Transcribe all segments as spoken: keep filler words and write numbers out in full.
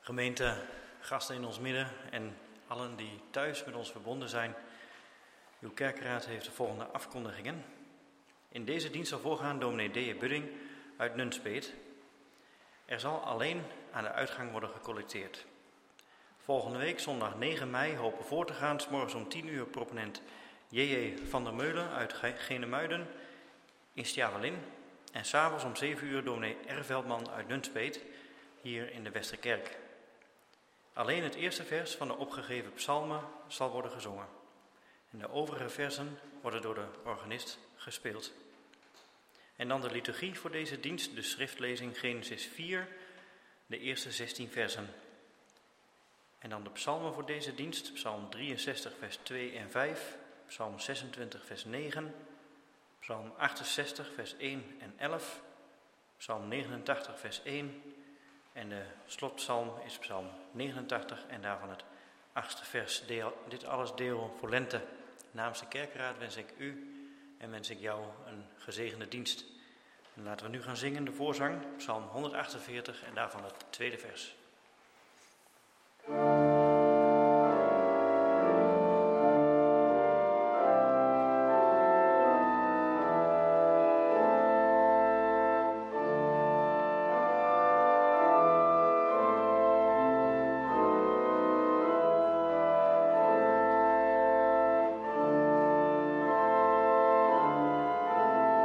Gemeente, gasten in ons midden en allen die thuis met ons verbonden zijn. Uw kerkraad heeft de volgende afkondigingen. In deze dienst zal voorgaan dominee D J Budding uit Nunspeet. Er zal alleen aan de uitgang worden gecollecteerd. Volgende week, zondag negen mei, hopen voor te gaan, 's morgens om tien uur proponent J J van der Meulen uit Genemuiden in Stjavelin. En s'avonds om zeven uur dominee R. Veldman uit Nunspeet, hier in de Westerkerk. Alleen het eerste vers van de opgegeven psalmen zal worden gezongen. En de overige versen worden door de organist gespeeld. En dan de liturgie voor deze dienst, de schriftlezing Genesis vier, de eerste zestien versen. En dan de psalmen voor deze dienst, psalm drieënzestig vers twee en vijf, psalm zesentwintig vers negen, psalm achtenzestig vers één en elf, psalm negenentachtig vers één en de slotpsalm is psalm negenentachtig en daarvan het achtste vers. Deel, dit alles deel voor Lente. Namens de kerkraad wens ik u en wens ik jou een gezegende dienst. En laten we nu gaan zingen de voorzang, psalm honderdachtenveertig en daarvan het tweede vers.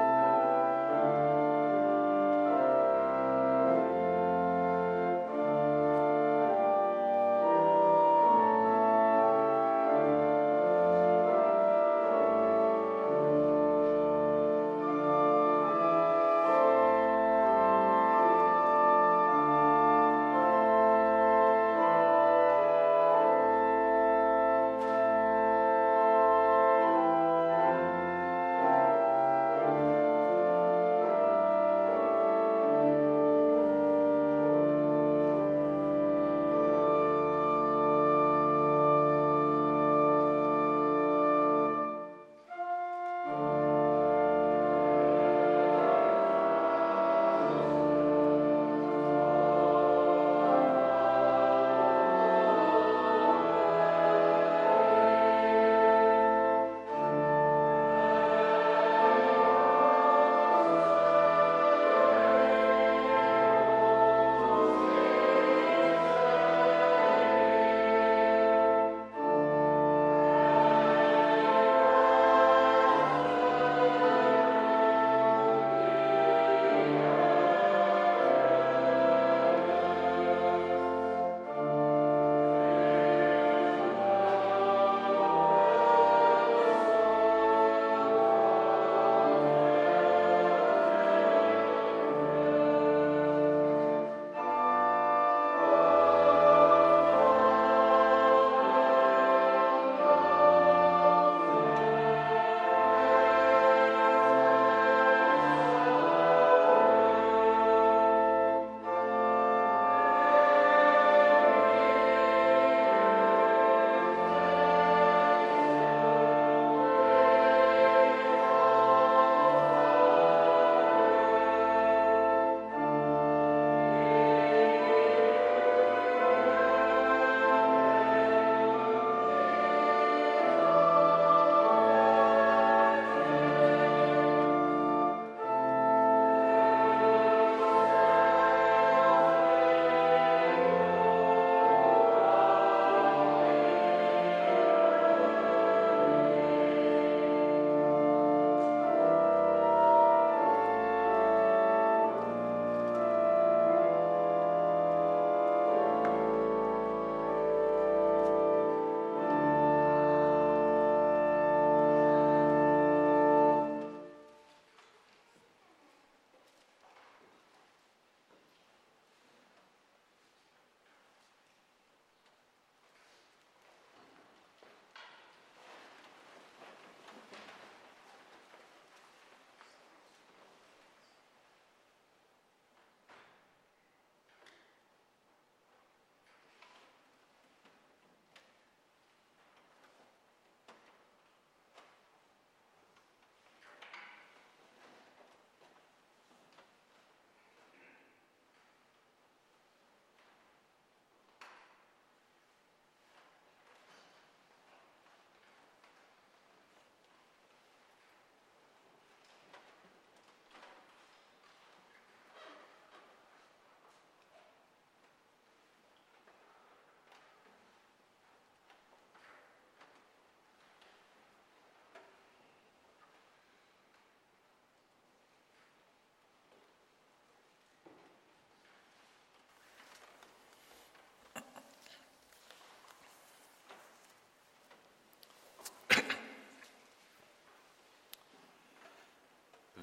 Thank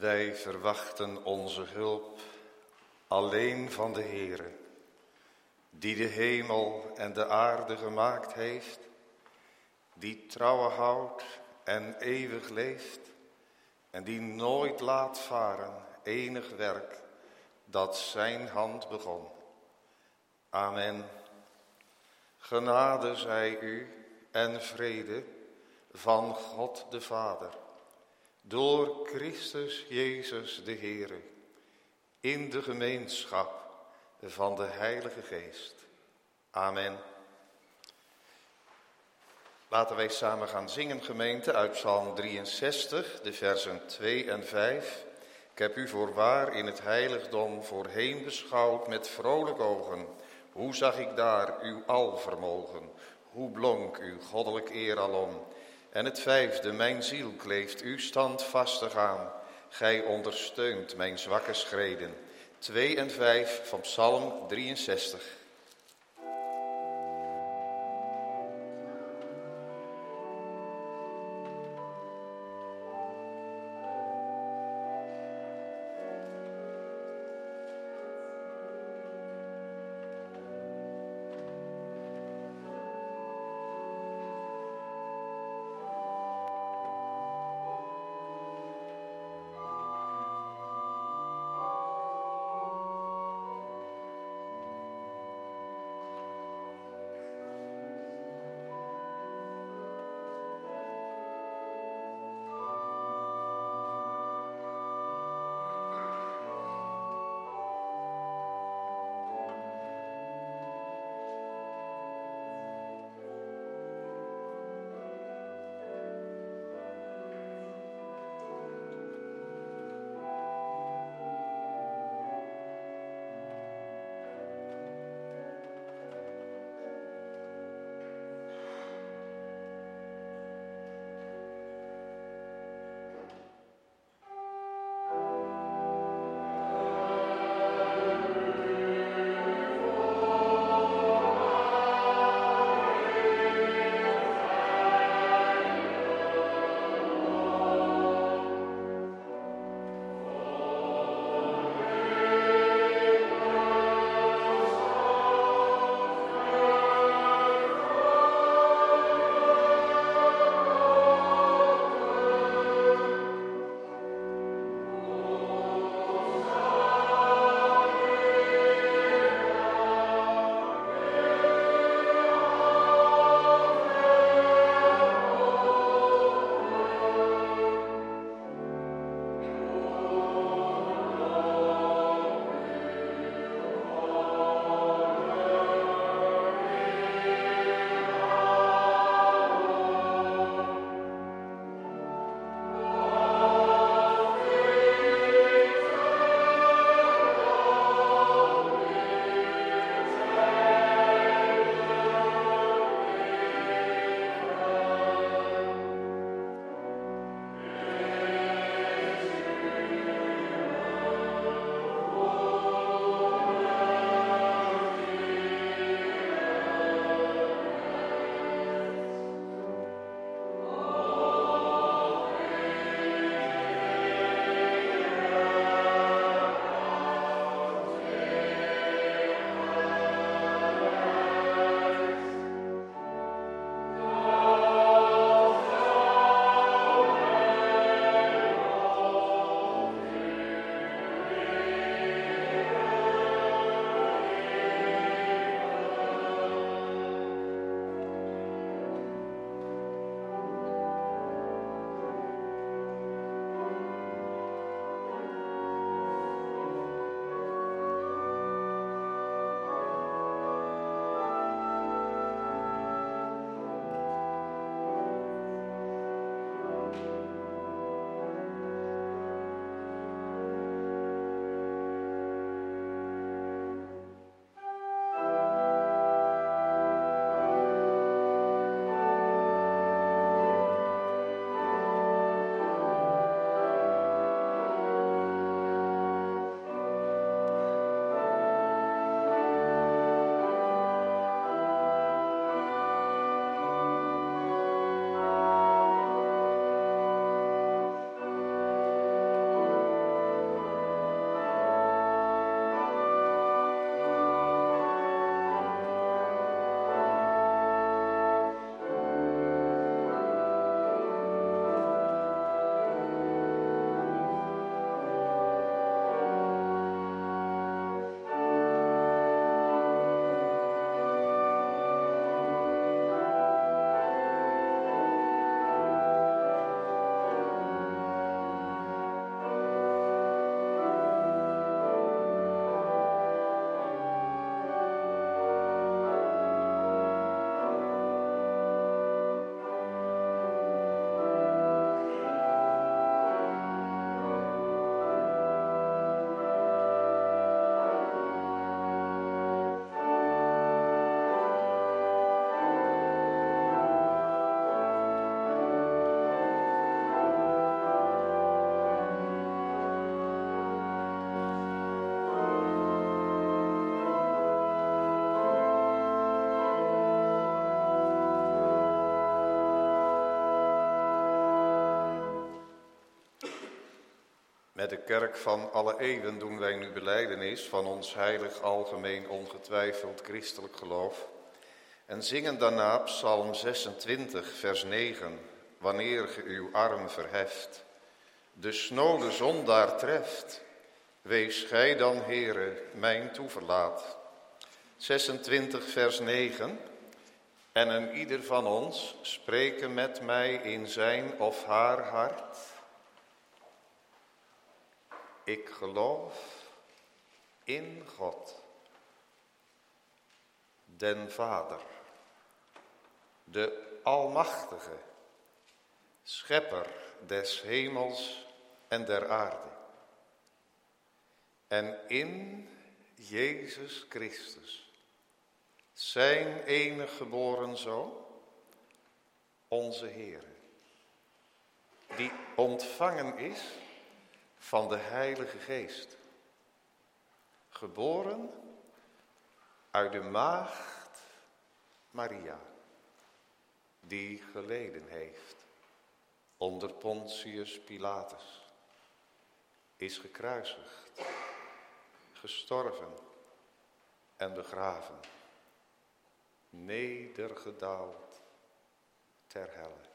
Wij verwachten onze hulp alleen van de Heere, die de hemel en de aarde gemaakt heeft, die trouwe houdt en eeuwig leeft en die nooit laat varen enig werk dat zijn hand begon. Amen. Genade zij u en vrede van God de Vader, door Christus Jezus de Heere, in de gemeenschap van de Heilige Geest. Amen. Laten wij samen gaan zingen, gemeente, uit Psalm drieënzestig, de versen twee en vijf. Ik heb u voorwaar in het heiligdom voorheen beschouwd met vrolijk ogen. Hoe zag ik daar uw alvermogen? Hoe blonk uw goddelijk eer alom? En het vijfde, mijn ziel kleeft u standvastig aan. Gij ondersteunt mijn zwakke schreden. Twee en vijf van Psalm drieënzestig. Met de kerk van alle eeuwen doen wij nu belijdenis van ons heilig, algemeen, ongetwijfeld christelijk geloof. En zingen daarna Psalm zesentwintig, vers negen. Wanneer ge uw arm verheft, de snode zondaar treft, wees gij dan, Heere, mijn toeverlaat. zesentwintig, vers negen. En een ieder van ons spreken met mij in zijn of haar hart. Ik geloof in God, den Vader, de Almachtige, Schepper des hemels en der aarde. En in Jezus Christus, zijn enig geboren Zoon, onze Heere, die ontvangen is van de Heilige Geest, geboren uit de maagd Maria, die geleden heeft onder Pontius Pilatus, is gekruisigd, gestorven en begraven, nedergedaald ter helle.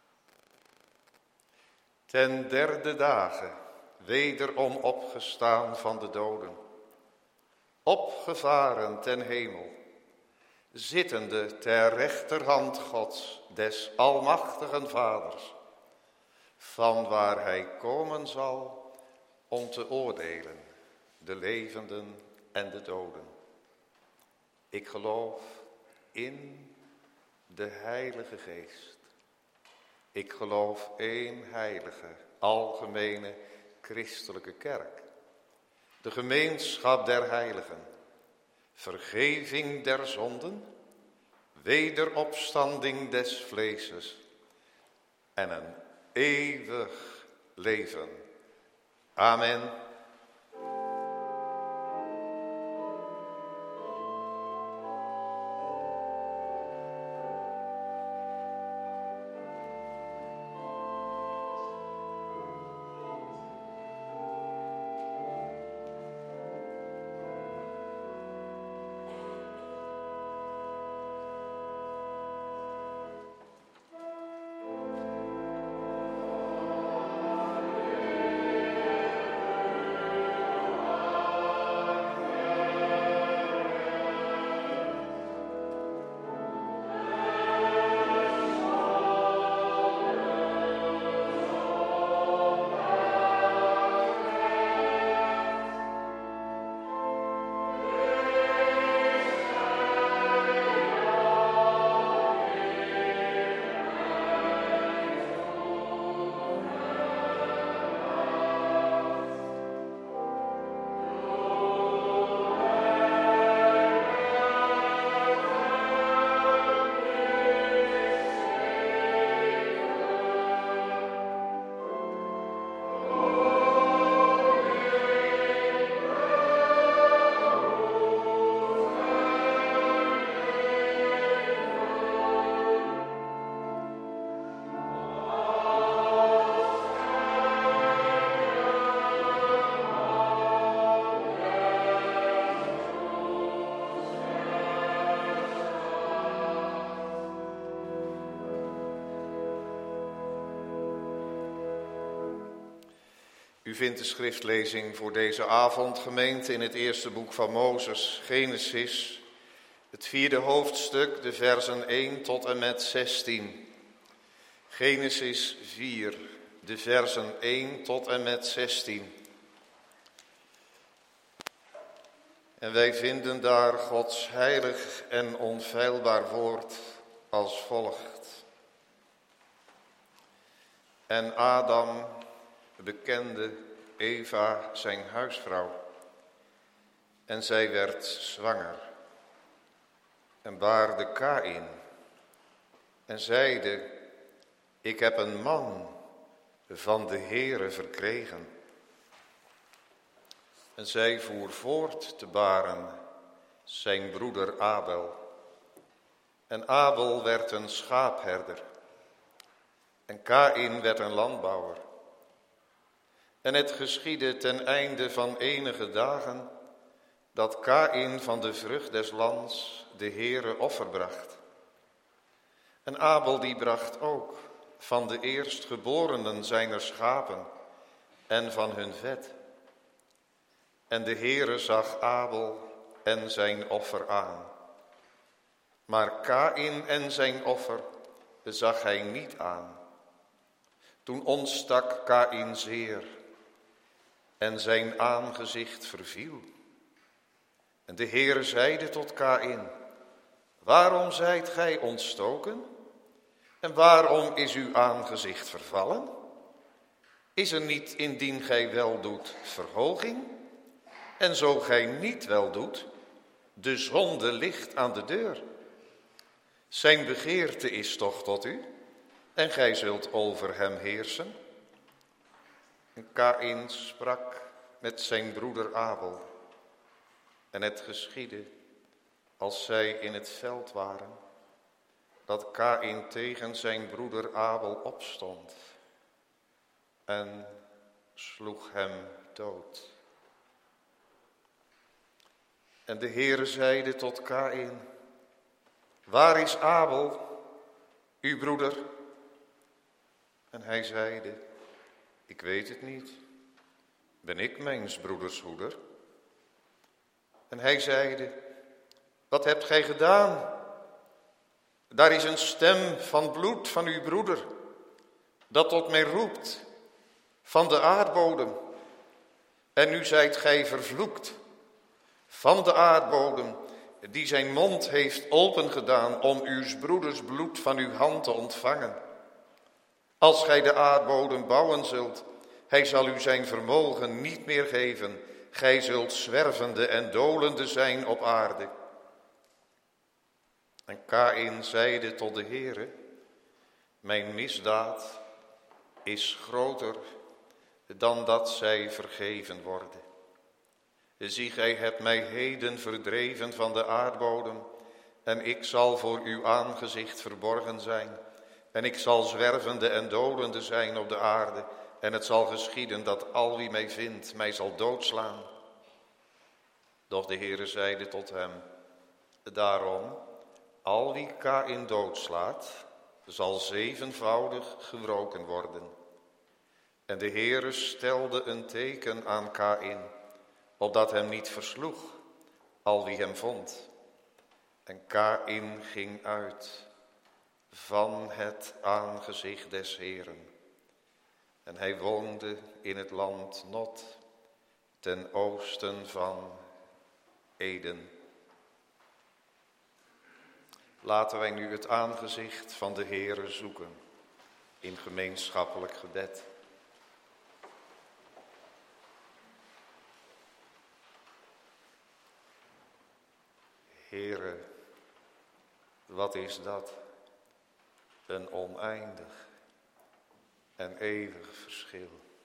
Ten derde dagen wederom opgestaan van de doden, opgevaren ten hemel, zittende ter rechterhand Gods, des almachtigen Vaders, van waar hij komen zal om te oordelen, de levenden en de doden. Ik geloof in de Heilige Geest. Ik geloof één heilige, algemene, christelijke kerk. De gemeenschap der heiligen, vergeving der zonden, wederopstanding des vleeses en een eeuwig leven. Amen. U vindt de schriftlezing voor deze avond, gemeente, in het eerste boek van Mozes, Genesis, het vierde hoofdstuk, de versen één tot en met zestien. Genesis vier, de versen één tot en met zestien. En wij vinden daar Gods heilig en onfeilbaar woord als volgt. En Adam bekende Eva zijn huisvrouw, en zij werd zwanger en baarde Kaïn en zeide: ik heb een man van de Heere verkregen. En zij voer voort te baren zijn broeder Abel. En Abel werd een schaapherder en Kaïn werd een landbouwer. En het geschiedde ten einde van enige dagen, dat Kaïn van de vrucht des lands de Heere offer bracht. En Abel die bracht ook van de eerstgeborenen zijner schapen en van hun vet. En de Heere zag Abel en zijn offer aan. Maar Kaïn en zijn offer zag hij niet aan. Toen ontstak Kaïn zeer en zijn aangezicht verviel. En de Heere zeide tot Kaïn: waarom zijt gij ontstoken? En waarom is uw aangezicht vervallen? Is er niet, indien gij wel doet, verhoging? En zo gij niet wel doet, de zonde ligt aan de deur. Zijn begeerte is toch tot u, en gij zult over hem heersen. En Kaïn sprak met zijn broeder Abel. En het geschiedde, als zij in het veld waren, dat Kaïn tegen zijn broeder Abel opstond en sloeg hem dood. En de Heere zeide tot Kaïn: waar is Abel, uw broeder? En hij zeide: ik weet het niet. Ben ik mijns broeders hoeder? En hij zeide: wat hebt gij gedaan? Daar is een stem van bloed van uw broeder, dat tot mij roept van de aardbodem. En nu zijt gij vervloekt van de aardbodem, die zijn mond heeft opengedaan om uws broeders bloed van uw hand te ontvangen. Als gij de aardbodem bouwen zult, hij zal u zijn vermogen niet meer geven. Gij zult zwervende en dolende zijn op aarde. En Kaïn zeide tot de Heere: mijn misdaad is groter dan dat zij vergeven worden. Zie, gij hebt mij heden verdreven van de aardbodem, en ik zal voor uw aangezicht verborgen zijn. En ik zal zwervende en dolende zijn op de aarde, en het zal geschieden dat al wie mij vindt mij zal doodslaan. Doch de Heere zeide tot hem: daarom, al wie Kaïn doodslaat, zal zevenvoudig gewroken worden. En de Heere stelde een teken aan Kaïn, opdat hem niet versloeg, al wie hem vond. En Kaïn ging uit van het aangezicht des Heeren. En hij woonde in het land Nod, ten oosten van Eden. Laten wij nu het aangezicht van de Heere zoeken in gemeenschappelijk gebed. Heere, wat is dat? Een oneindig en eeuwig verschil.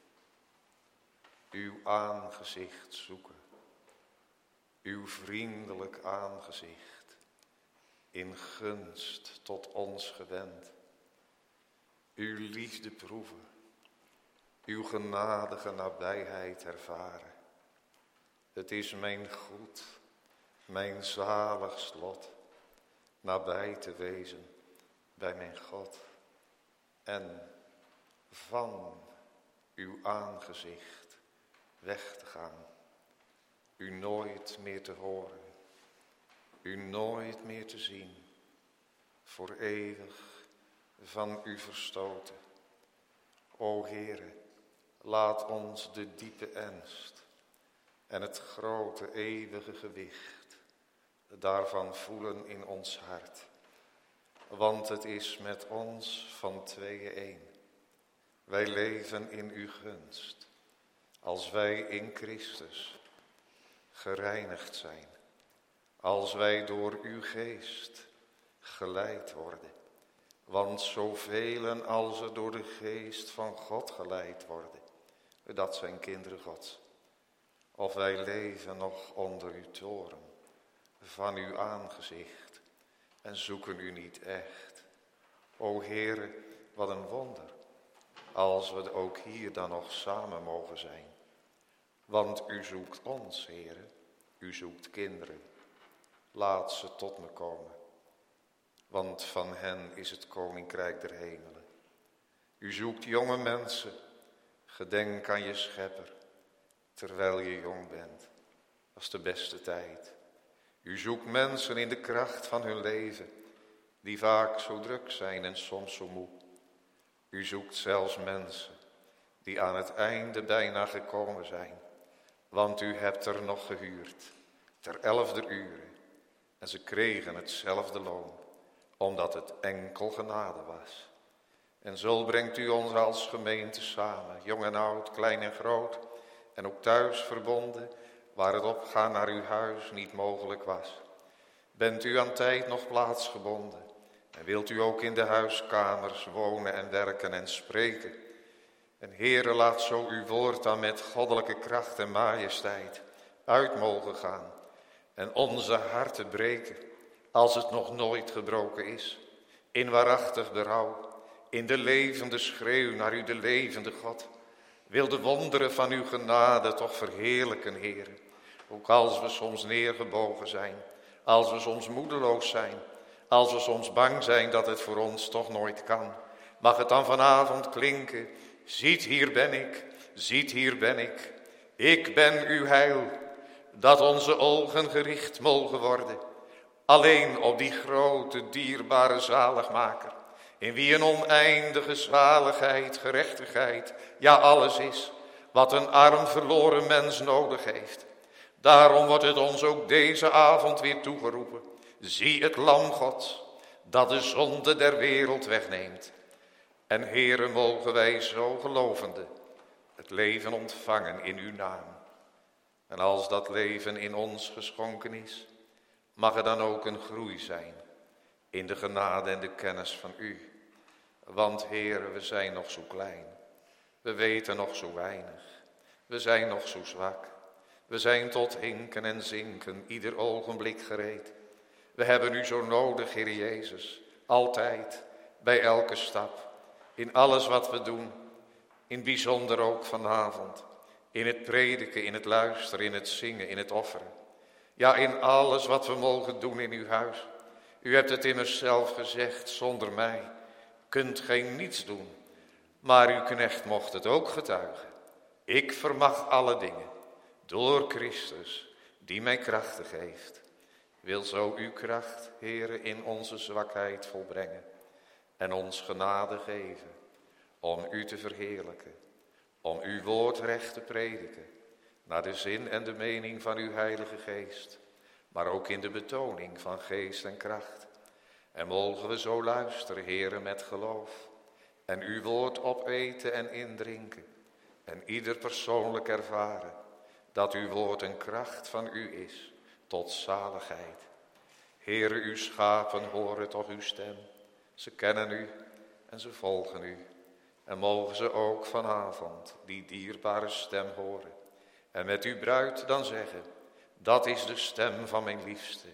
Uw aangezicht zoeken, uw vriendelijk aangezicht, in gunst tot ons gewend. Uw liefde proeven, uw genadige nabijheid ervaren. Het is mijn goed, mijn zaligst lot, nabij te wezen bij mijn God en van uw aangezicht weg te gaan, u nooit meer te horen, u nooit meer te zien, voor eeuwig van u verstoten. O Heere, laat ons de diepe ernst en het grote eeuwige gewicht daarvan voelen in ons hart. Want het is met ons van tweeën één. Wij leven in uw gunst, als wij in Christus gereinigd zijn, als wij door uw geest geleid worden. Want zoveel als er door de geest van God geleid worden, dat zijn kinderen Gods. Of wij leven nog onder uw toren van uw aangezicht en zoeken u niet echt. O Heere, wat een wonder als we ook hier dan nog samen mogen zijn. Want u zoekt ons, Heere, u zoekt kinderen. Laat ze tot me komen, want van hen is het koninkrijk der hemelen. U zoekt jonge mensen, gedenk aan je schepper, terwijl je jong bent. Dat is de beste tijd. U zoekt mensen in de kracht van hun leven, die vaak zo druk zijn en soms zo moe. U zoekt zelfs mensen die aan het einde bijna gekomen zijn, want u hebt er nog gehuurd, ter elfde uren. En ze kregen hetzelfde loon, omdat het enkel genade was. En zo brengt u ons als gemeente samen, jong en oud, klein en groot, en ook thuis verbonden, waar het opgaan naar uw huis niet mogelijk was. Bent u aan tijd nog plaatsgebonden, en wilt u ook in de huiskamers wonen en werken en spreken. En Heere, laat zo uw woord dan met goddelijke kracht en majesteit uit mogen gaan en onze harten breken, als het nog nooit gebroken is, in waarachtig berouw, in de levende schreeuw naar u, de levende God. Wil de wonderen van uw genade toch verheerlijken, Heere, ook als we soms neergebogen zijn, als we soms moedeloos zijn, als we soms bang zijn dat het voor ons toch nooit kan. Mag het dan vanavond klinken, ziet hier ben ik, ziet hier ben ik, ik ben uw heil, dat onze ogen gericht mogen worden, alleen op die grote, dierbare zaligmaker, in wie een oneindige zaligheid, gerechtigheid, ja alles is, wat een arm verloren mens nodig heeft. Daarom wordt het ons ook deze avond weer toegeroepen. Zie het lam Gods, dat de zonde der wereld wegneemt. En Heere, mogen wij zo gelovende het leven ontvangen in uw naam. En als dat leven in ons geschonken is, mag er dan ook een groei zijn in de genade en de kennis van u. Want Heere, we zijn nog zo klein. We weten nog zo weinig. We zijn nog zo zwak. We zijn tot hinken en zinken ieder ogenblik gereed. We hebben u zo nodig, Heer Jezus, altijd, bij elke stap, in alles wat we doen, in het bijzonder ook vanavond, in het prediken, in het luisteren, in het zingen, in het offeren. Ja, in alles wat we mogen doen in uw huis. U hebt het immers zelf gezegd, zonder mij kunt gij niets doen, maar uw knecht mocht het ook getuigen. Ik vermag alle dingen, door Christus, die mij krachten geeft. Wil zo uw kracht, Heere, in onze zwakheid volbrengen en ons genade geven om u te verheerlijken, om uw woord recht te prediken, naar de zin en de mening van uw Heilige Geest, maar ook in de betoning van geest en kracht. En mogen we zo luisteren, Heere, met geloof, en uw woord opeten en indrinken, en ieder persoonlijk ervaren dat uw woord een kracht van u is, tot zaligheid. Heere, uw schapen horen toch uw stem. Ze kennen u en ze volgen u. En mogen ze ook vanavond die dierbare stem horen. En met uw bruid dan zeggen, dat is de stem van mijn liefste.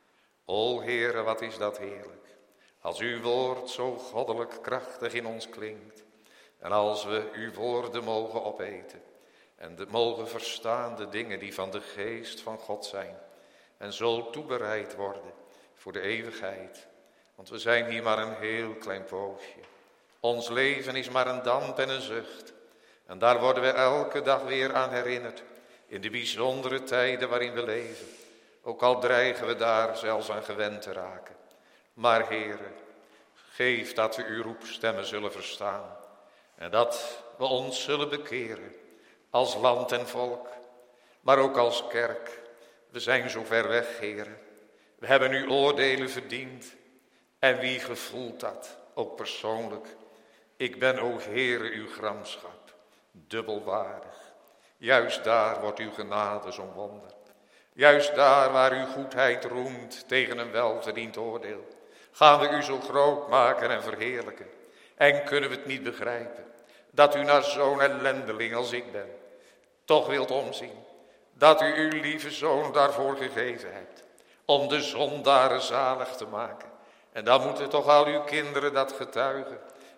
O Heere, wat is dat heerlijk. Als uw woord zo goddelijk krachtig in ons klinkt. En als we uw woorden mogen opeten. En de, mogen verstaan de dingen die van de geest van God zijn. En zo toebereid worden voor de eeuwigheid. Want we zijn hier maar een heel klein poosje. Ons leven is maar een damp en een zucht. En daar worden we elke dag weer aan herinnerd. In de bijzondere tijden waarin we leven. Ook al dreigen we daar zelfs aan gewend te raken. Maar Heere, geef dat we uw roepstemmen zullen verstaan. En dat we ons zullen bekeren. Als land en volk. Maar ook als kerk. We zijn zo ver weg, Heere. We hebben uw oordelen verdiend. En wie gevoelt dat, ook persoonlijk. Ik ben, o Heere, uw gramschap, dubbelwaardig. Juist daar wordt uw genade zo'n wonder. Juist daar waar uw goedheid roemt tegen een welverdiend oordeel. Gaan we u zo groot maken en verheerlijken. En kunnen we het niet begrijpen. Dat u naar zo'n ellendeling als ik ben, toch wilt omzien. Dat u uw lieve zoon daarvoor gegeven hebt. Om de zondaren zalig te maken. En dan moeten toch al uw kinderen dat getuigen.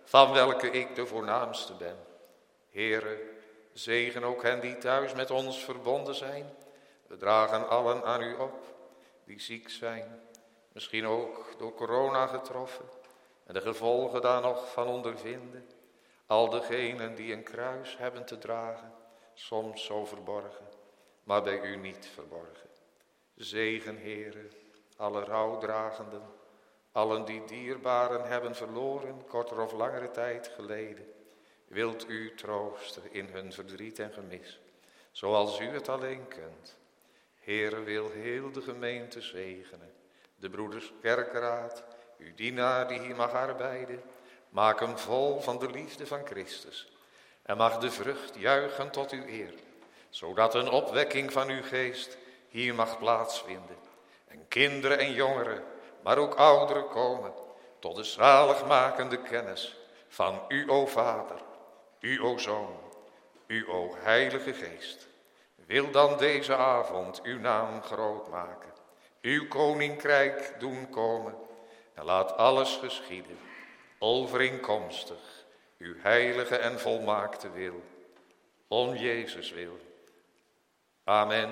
van welke ik de voornaamste ben. Heere, zegen ook hen die thuis met ons verbonden zijn. We dragen allen aan u op, die ziek zijn, misschien ook door corona getroffen en de gevolgen daar nog van ondervinden. Al degenen die een kruis hebben te dragen, soms zo verborgen, maar bij u niet verborgen. Zegen, Heere, alle rouwdragenden, allen die dierbaren hebben verloren, korter of langere tijd geleden. Wilt u troosten in hun verdriet en gemis, zoals u het alleen kunt. Heere, wil heel de gemeente zegenen, de broeders kerkraad, uw dienaar die hier mag arbeiden. Maak hem vol van de liefde van Christus en mag de vrucht juichen tot uw eer, zodat een opwekking van uw geest hier mag plaatsvinden. En kinderen en jongeren, maar ook ouderen komen tot de zaligmakende kennis van u, o Vader, u, o Zoon, u, o Heilige Geest. Wil dan deze avond uw naam groot maken, uw koninkrijk doen komen en laat alles geschieden, overeenkomstig uw heilige en volmaakte wil, om Jezus wil. Amen.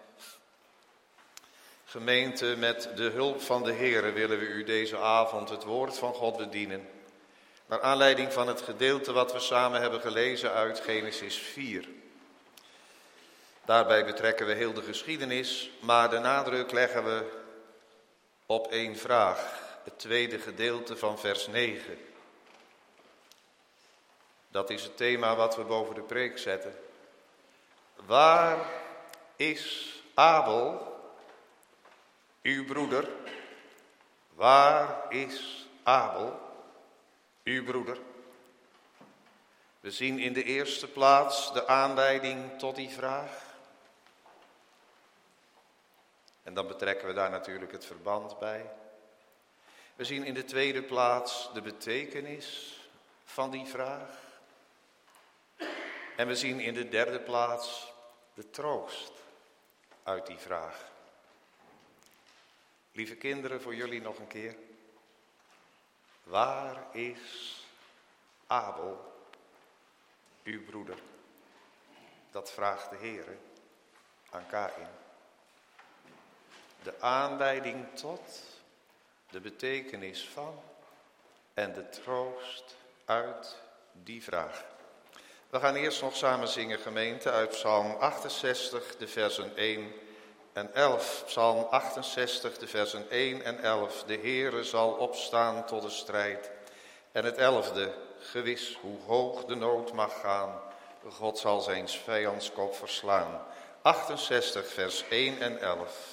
Gemeente, met de hulp van de Heere willen we u deze avond het woord van God bedienen. Naar aanleiding van het gedeelte wat we samen hebben gelezen uit Genesis vier. Daarbij betrekken we heel de geschiedenis, maar de nadruk leggen we op één vraag. Het tweede gedeelte van vers negen. Dat is het thema wat we boven de preek zetten. Waar is Abel, uw broeder? Waar is Abel, uw broeder? We zien in de eerste plaats de aanleiding tot die vraag. En dan betrekken we daar natuurlijk het verband bij. We zien in de tweede plaats de betekenis van die vraag. En we zien in de derde plaats de troost uit die vraag. Lieve kinderen, voor jullie nog een keer. Waar is Abel, uw broeder? Dat vraagt de Heere aan Kaïn. De aanleiding tot, de betekenis van en de troost uit die vraag. We gaan eerst nog samen zingen, gemeente, uit Psalm achtenzestig, de versen één en elf. Psalm achtenzestig, de versen één en elf. De Heere zal opstaan tot de strijd. En het elfde, gewis hoe hoog de nood mag gaan, God zal zijn vijandskop verslaan. achtenzestig, vers één en elf.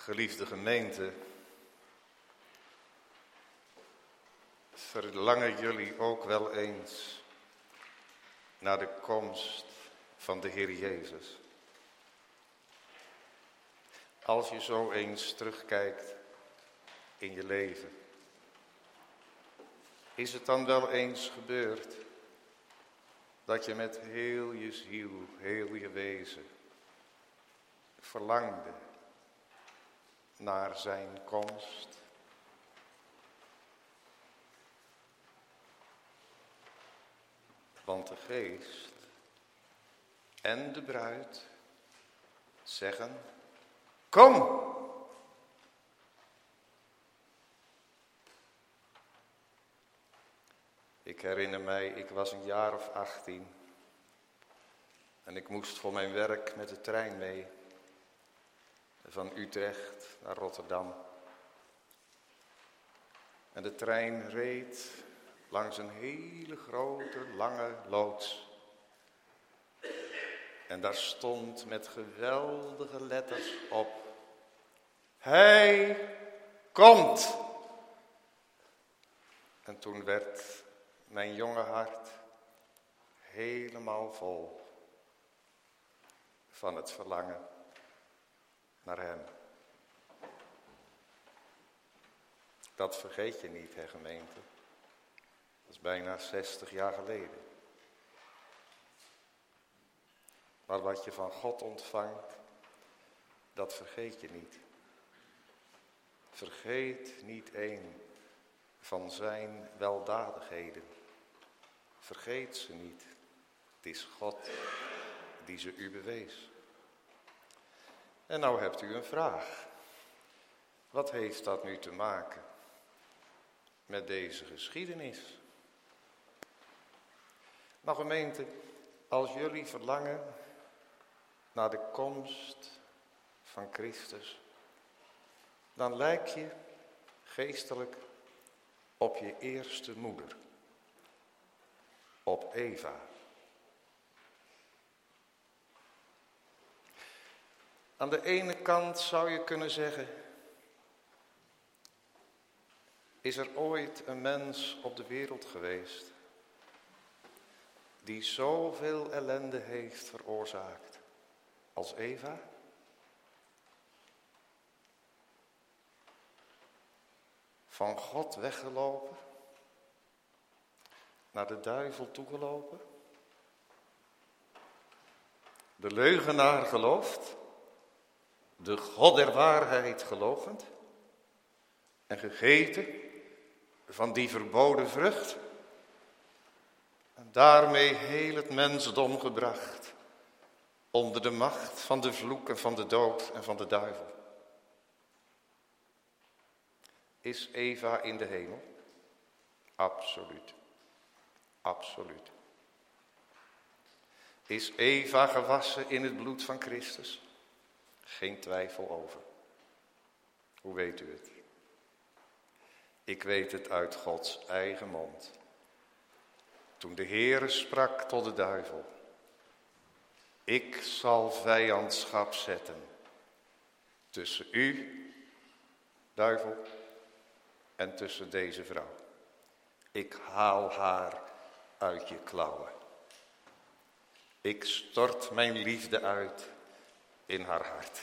Geliefde gemeente, verlangen jullie ook wel eens naar de komst van de Heer Jezus? Als je zo eens terugkijkt in je leven, is het dan wel eens gebeurd dat je met heel je ziel, heel je wezen verlangde naar zijn komst? Want de geest en de bruid zeggen: kom! Ik herinner mij, ik was een jaar of achttien en ik moest voor mijn werk met de trein mee van Utrecht naar Rotterdam. En de trein reed langs een hele grote, lange loods. En daar stond met geweldige letters op: hij komt! En toen werd mijn jonge hart helemaal vol van het verlangen naar hem. Dat vergeet je niet, hè gemeente. Dat is bijna zestig jaar geleden. Maar wat je van God ontvangt, dat vergeet je niet. Vergeet niet één van zijn weldadigheden. Vergeet ze niet. Het is God die ze u bewees. En nou hebt u een vraag. Wat heeft dat nu te maken met deze geschiedenis? Nou gemeente, als jullie verlangen naar de komst van Christus, dan lijk je geestelijk op je eerste moeder, op Eva. Aan de ene kant zou je kunnen zeggen: is er ooit een mens op de wereld geweest die zoveel ellende heeft veroorzaakt als Eva? Van God weggelopen, naar de duivel toegelopen, de leugenaar geloofd, de God der waarheid geloochend en gegeten van die verboden vrucht en daarmee heel het mensdom gebracht onder de macht van de vloek en van de dood en van de duivel. Is Eva in de hemel? Absoluut. Absoluut. Is Eva gewassen in het bloed van Christus? Geen twijfel over. Hoe weet u het? Ik weet het uit Gods eigen mond. Toen de Heere sprak tot de duivel: ik zal vijandschap zetten tussen u, duivel, en tussen deze vrouw. Ik haal haar uit je klauwen. Ik stort mijn liefde uit in haar hart.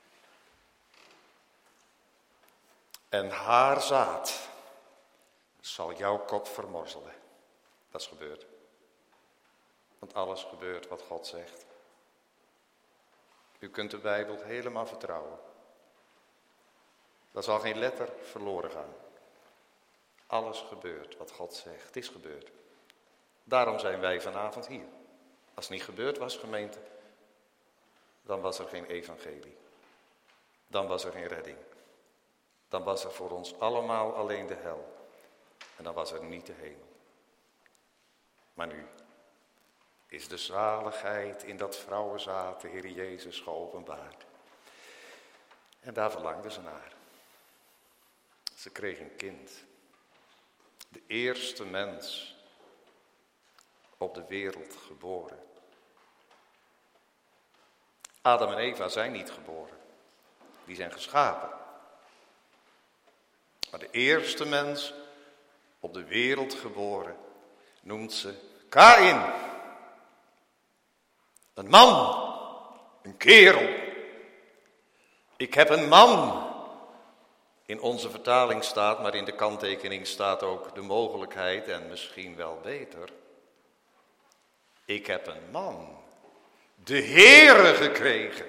En haar zaad zal jouw kop vermorzelen. Dat is gebeurd. Want alles gebeurt wat God zegt. U kunt de Bijbel helemaal vertrouwen. Daar zal geen letter verloren gaan. Alles gebeurt wat God zegt. Het is gebeurd. Daarom zijn wij vanavond hier. Als het niet gebeurd was, gemeente, dan was er geen evangelie. Dan was er geen redding. Dan was er voor ons allemaal alleen de hel. En dan was er niet de hemel. Maar nu is de zaligheid in dat vrouwenzaad, de Heer Jezus, geopenbaard. En daar verlangden ze naar. Ze kreeg een kind. De eerste mens op de wereld geboren. Adam en Eva zijn niet geboren. Die zijn geschapen. Maar de eerste mens op de wereld geboren noemt ze Kaïn. Een man, een kerel. Ik heb een man. In onze vertaling staat, maar in de kanttekening staat ook de mogelijkheid en misschien wel beter. Ik heb een man, de Heere, gekregen.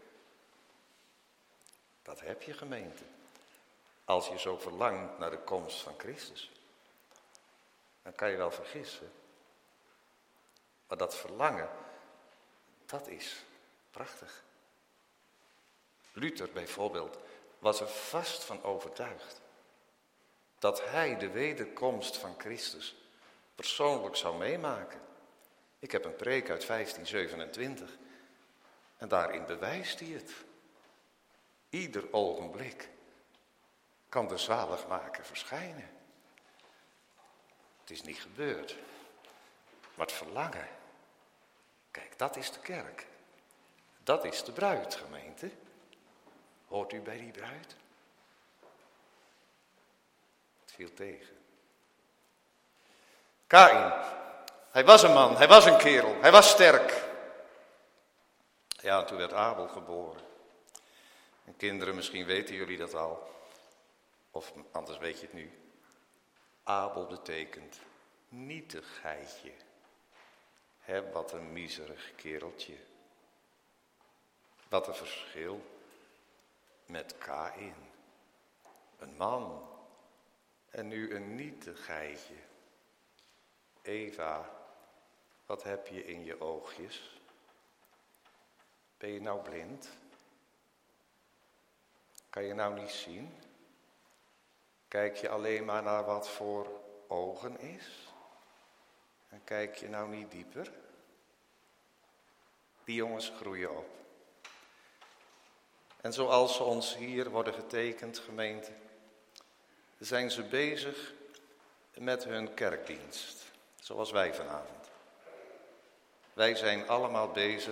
Dat heb je, gemeente, als je zo verlangt naar de komst van Christus. Dan kan je wel vergissen. Maar dat verlangen, dat is prachtig. Luther bijvoorbeeld was er vast van overtuigd dat hij de wederkomst van Christus persoonlijk zou meemaken. Ik heb een preek uit vijftien zevenentwintig en daarin bewijst hij het. Ieder ogenblik kan de zaligmaker verschijnen. Het is niet gebeurd, maar het verlangen, kijk, dat is de kerk. Dat is de bruid, gemeente. Hoort u bij die bruid? Het viel tegen. Kaïn, hij was een man, hij was een kerel, hij was sterk. Ja, en toen werd Abel geboren. En kinderen, misschien weten jullie dat al. Of anders weet je het nu. Abel betekent nietigheidje. Hè, wat een miserig kereltje. Wat een verschil met Kaïn. Een man. En nu een nietigheidje. Eva, wat heb je in je oogjes? Ben je nou blind? Kan je nou niet zien? Kijk je alleen maar naar wat voor ogen is? En kijk je nou niet dieper? Die jongens groeien op. En zoals ze ons hier worden getekend, gemeente, zijn ze bezig met hun kerkdienst. Zoals wij vanavond. Wij zijn allemaal bezig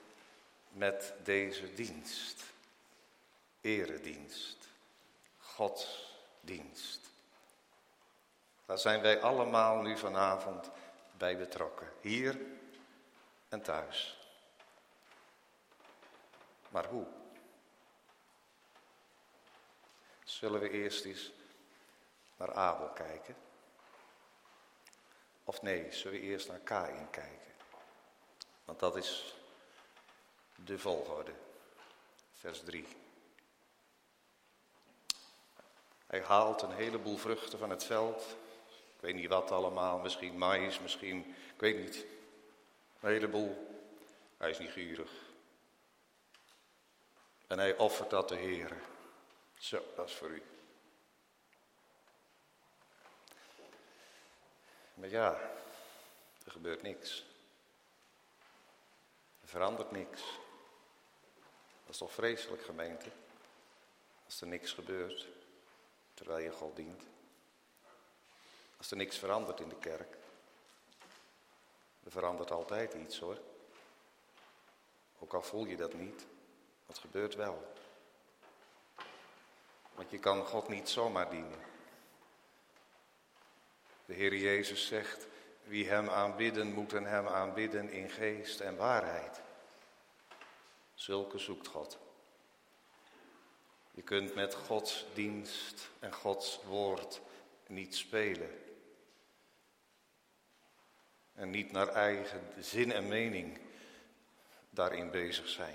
met deze dienst. Eredienst. Godsdienst. Daar zijn wij allemaal nu vanavond bij betrokken. Hier en thuis. Maar hoe? Zullen we eerst eens naar Abel kijken? Of nee, zullen we eerst naar Kaïn kijken? Want dat is de volgorde. Vers drie. Hij haalt een heleboel vruchten van het veld. Ik weet niet wat allemaal, misschien maïs, misschien, ik weet niet. Een heleboel. Hij is niet gierig. En hij offert dat de Heere. Zo, dat is voor u. Maar ja, er gebeurt niks. Er verandert niks. Dat is toch vreselijk, gemeente? Als er niks gebeurt, terwijl je God dient. Als er niks verandert in de kerk. Er verandert altijd iets, hoor. Ook al voel je dat niet, het gebeurt wel. Want je kan God niet zomaar dienen. De Heer Jezus zegt, wie hem aanbidden, moeten hem aanbidden in geest en waarheid. Zulke zoekt God. Je kunt met Gods dienst en Gods woord niet spelen. En niet naar eigen zin en mening daarin bezig zijn.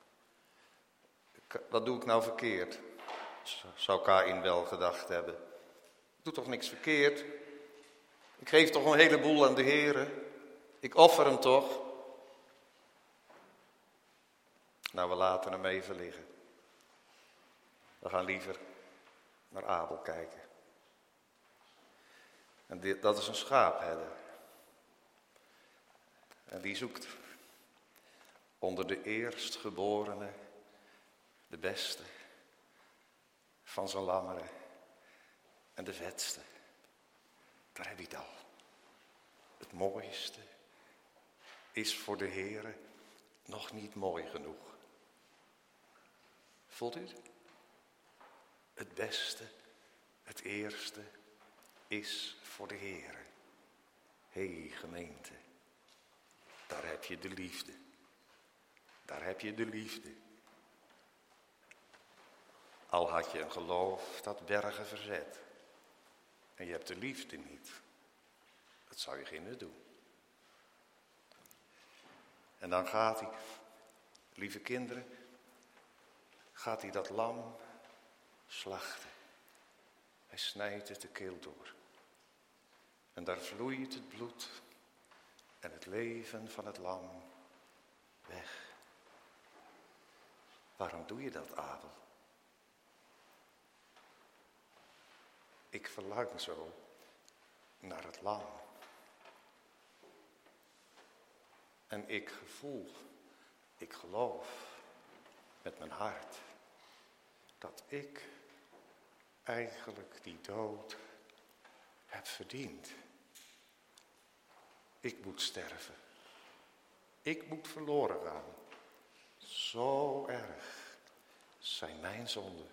Wat doe ik nou verkeerd? Zou Kaïn wel gedacht hebben. Ik doe toch niks verkeerd? Ik geef toch een heleboel aan de Heere? Ik offer hem toch? Nou, we laten hem even liggen. We gaan liever naar Abel kijken. En dit, dat is een schaapherder. En die zoekt onder de eerstgeborene, de beste van zijn lammeren en de vetste. Daar heb je het al. Het mooiste is voor de Heere nog niet mooi genoeg. Voelt u het? Het beste, het eerste is voor de Heere. Hé hey, gemeente, daar heb je de liefde. Daar heb je de liefde. Al had je een geloof dat bergen verzet. En je hebt de liefde niet. Dat zou je geen nut doen. En dan gaat hij, lieve kinderen, gaat hij dat lam slachten. Hij snijdt het de keel door. En daar vloeit het bloed en het leven van het lam weg. Waarom doe je dat, Abel? Ik verlang zo naar het lam. En ik gevoel, ik geloof met mijn hart dat ik eigenlijk die dood heb verdiend. Ik moet sterven. Ik moet verloren gaan. Zo erg zijn mijn zonden.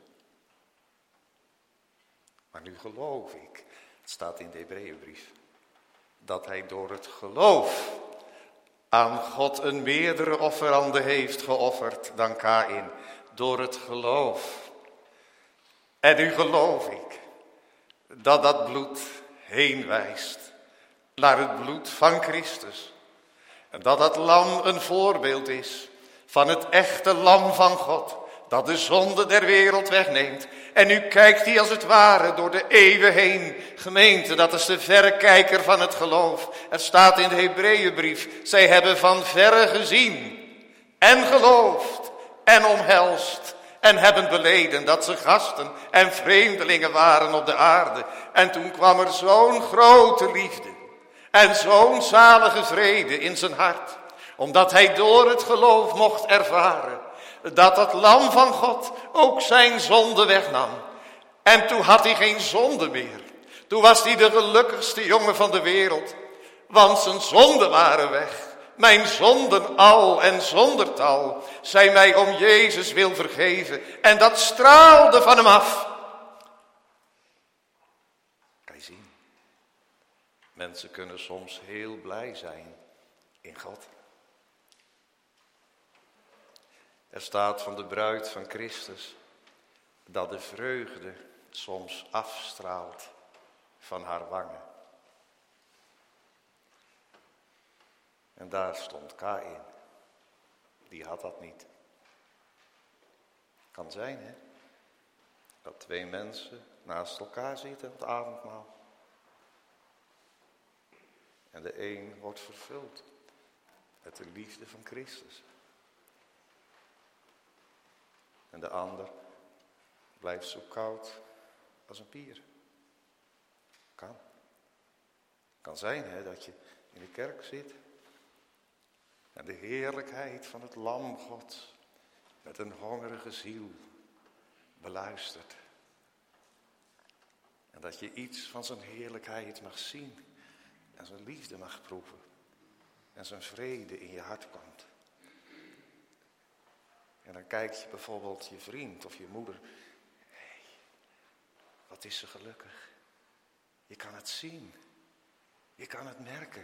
Maar nu geloof ik, het staat in de Hebreeënbrief, dat hij door het geloof aan God een meerdere offerande heeft geofferd dan Kaïn. Door het geloof. En nu geloof ik dat dat bloed heen wijst naar het bloed van Christus. En dat dat lam een voorbeeld is van het echte lam van God, dat de zonde der wereld wegneemt. En nu kijkt hij als het ware door de eeuwen heen. Gemeente, dat is de verrekijker van het geloof. Er staat in de Hebreeënbrief, zij hebben van verre gezien en geloofd en omhelst. En hebben beleden dat ze gasten en vreemdelingen waren op de aarde. En toen kwam er zo'n grote liefde en zo'n zalige vrede in zijn hart. Omdat hij door het geloof mocht ervaren dat het lam van God ook zijn zonde wegnam. En toen had hij geen zonde meer. Toen was hij de gelukkigste jongen van de wereld. Want zijn zonden waren weg. Mijn zonden al en zonder tal. Zij mij om Jezus wil vergeven. En dat straalde van hem af. Kan je zien? Mensen kunnen soms heel blij zijn in God. Er staat van de bruid van Christus dat de vreugde soms afstraalt van haar wangen. En daar stond Kaïn. Die had dat niet. Kan zijn, hè? Dat twee mensen naast elkaar zitten op het avondmaal. En de een wordt vervuld met de liefde van Christus. En de ander blijft zo koud als een pier. Kan. Kan zijn, hè, dat je in de kerk zit en de heerlijkheid van het lam Gods met een hongerige ziel beluistert. En dat je iets van zijn heerlijkheid mag zien en zijn liefde mag proeven en zijn vrede in je hart komt. En dan kijk je bijvoorbeeld je vriend of je moeder. Hé, wat is ze gelukkig. Je kan het zien. Je kan het merken.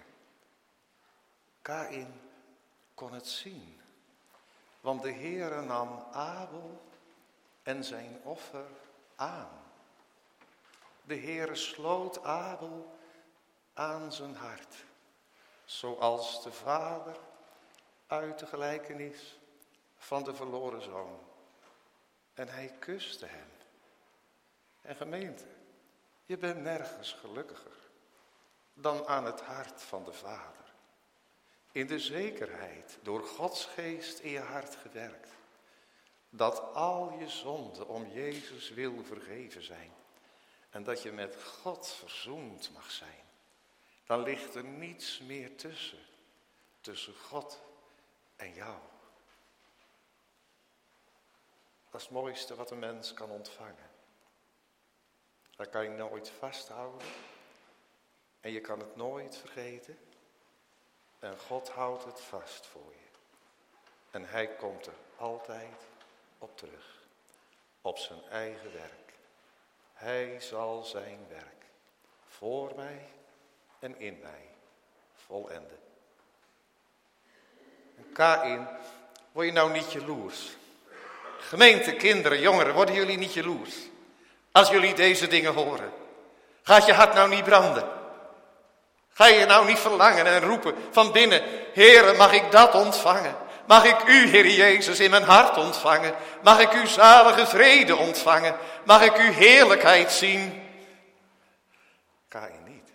Kaïn kon het zien. Want de Heere nam Abel en zijn offer aan. De Heere sloot Abel aan zijn hart. Zoals de vader uit de gelijkenis van de verloren zoon. En hij kuste hem. En gemeente, je bent nergens gelukkiger dan aan het hart van de Vader. In de zekerheid, door Gods geest in je hart gewerkt, dat al je zonden om Jezus wil vergeven zijn. En dat je met God verzoend mag zijn. Dan ligt er niets meer tussen, tussen God en jou. Dat is het mooiste wat een mens kan ontvangen. Dat kan je nooit vasthouden. En je kan het nooit vergeten. En God houdt het vast voor je. En hij komt er altijd op terug. op zijn eigen werk. Hij zal zijn werk voor mij en in mij volenden. Kaïn, word je nou niet jaloers? Gemeente, kinderen, jongeren, worden jullie niet jaloers? Als jullie deze dingen horen. Gaat je hart nou niet branden? Ga je nou niet verlangen en roepen van binnen: Heere, mag ik dat ontvangen? Mag ik u, Heer Jezus, in mijn hart ontvangen? Mag ik uw zalige vrede ontvangen? Mag ik uw heerlijkheid zien? Kaïn niet.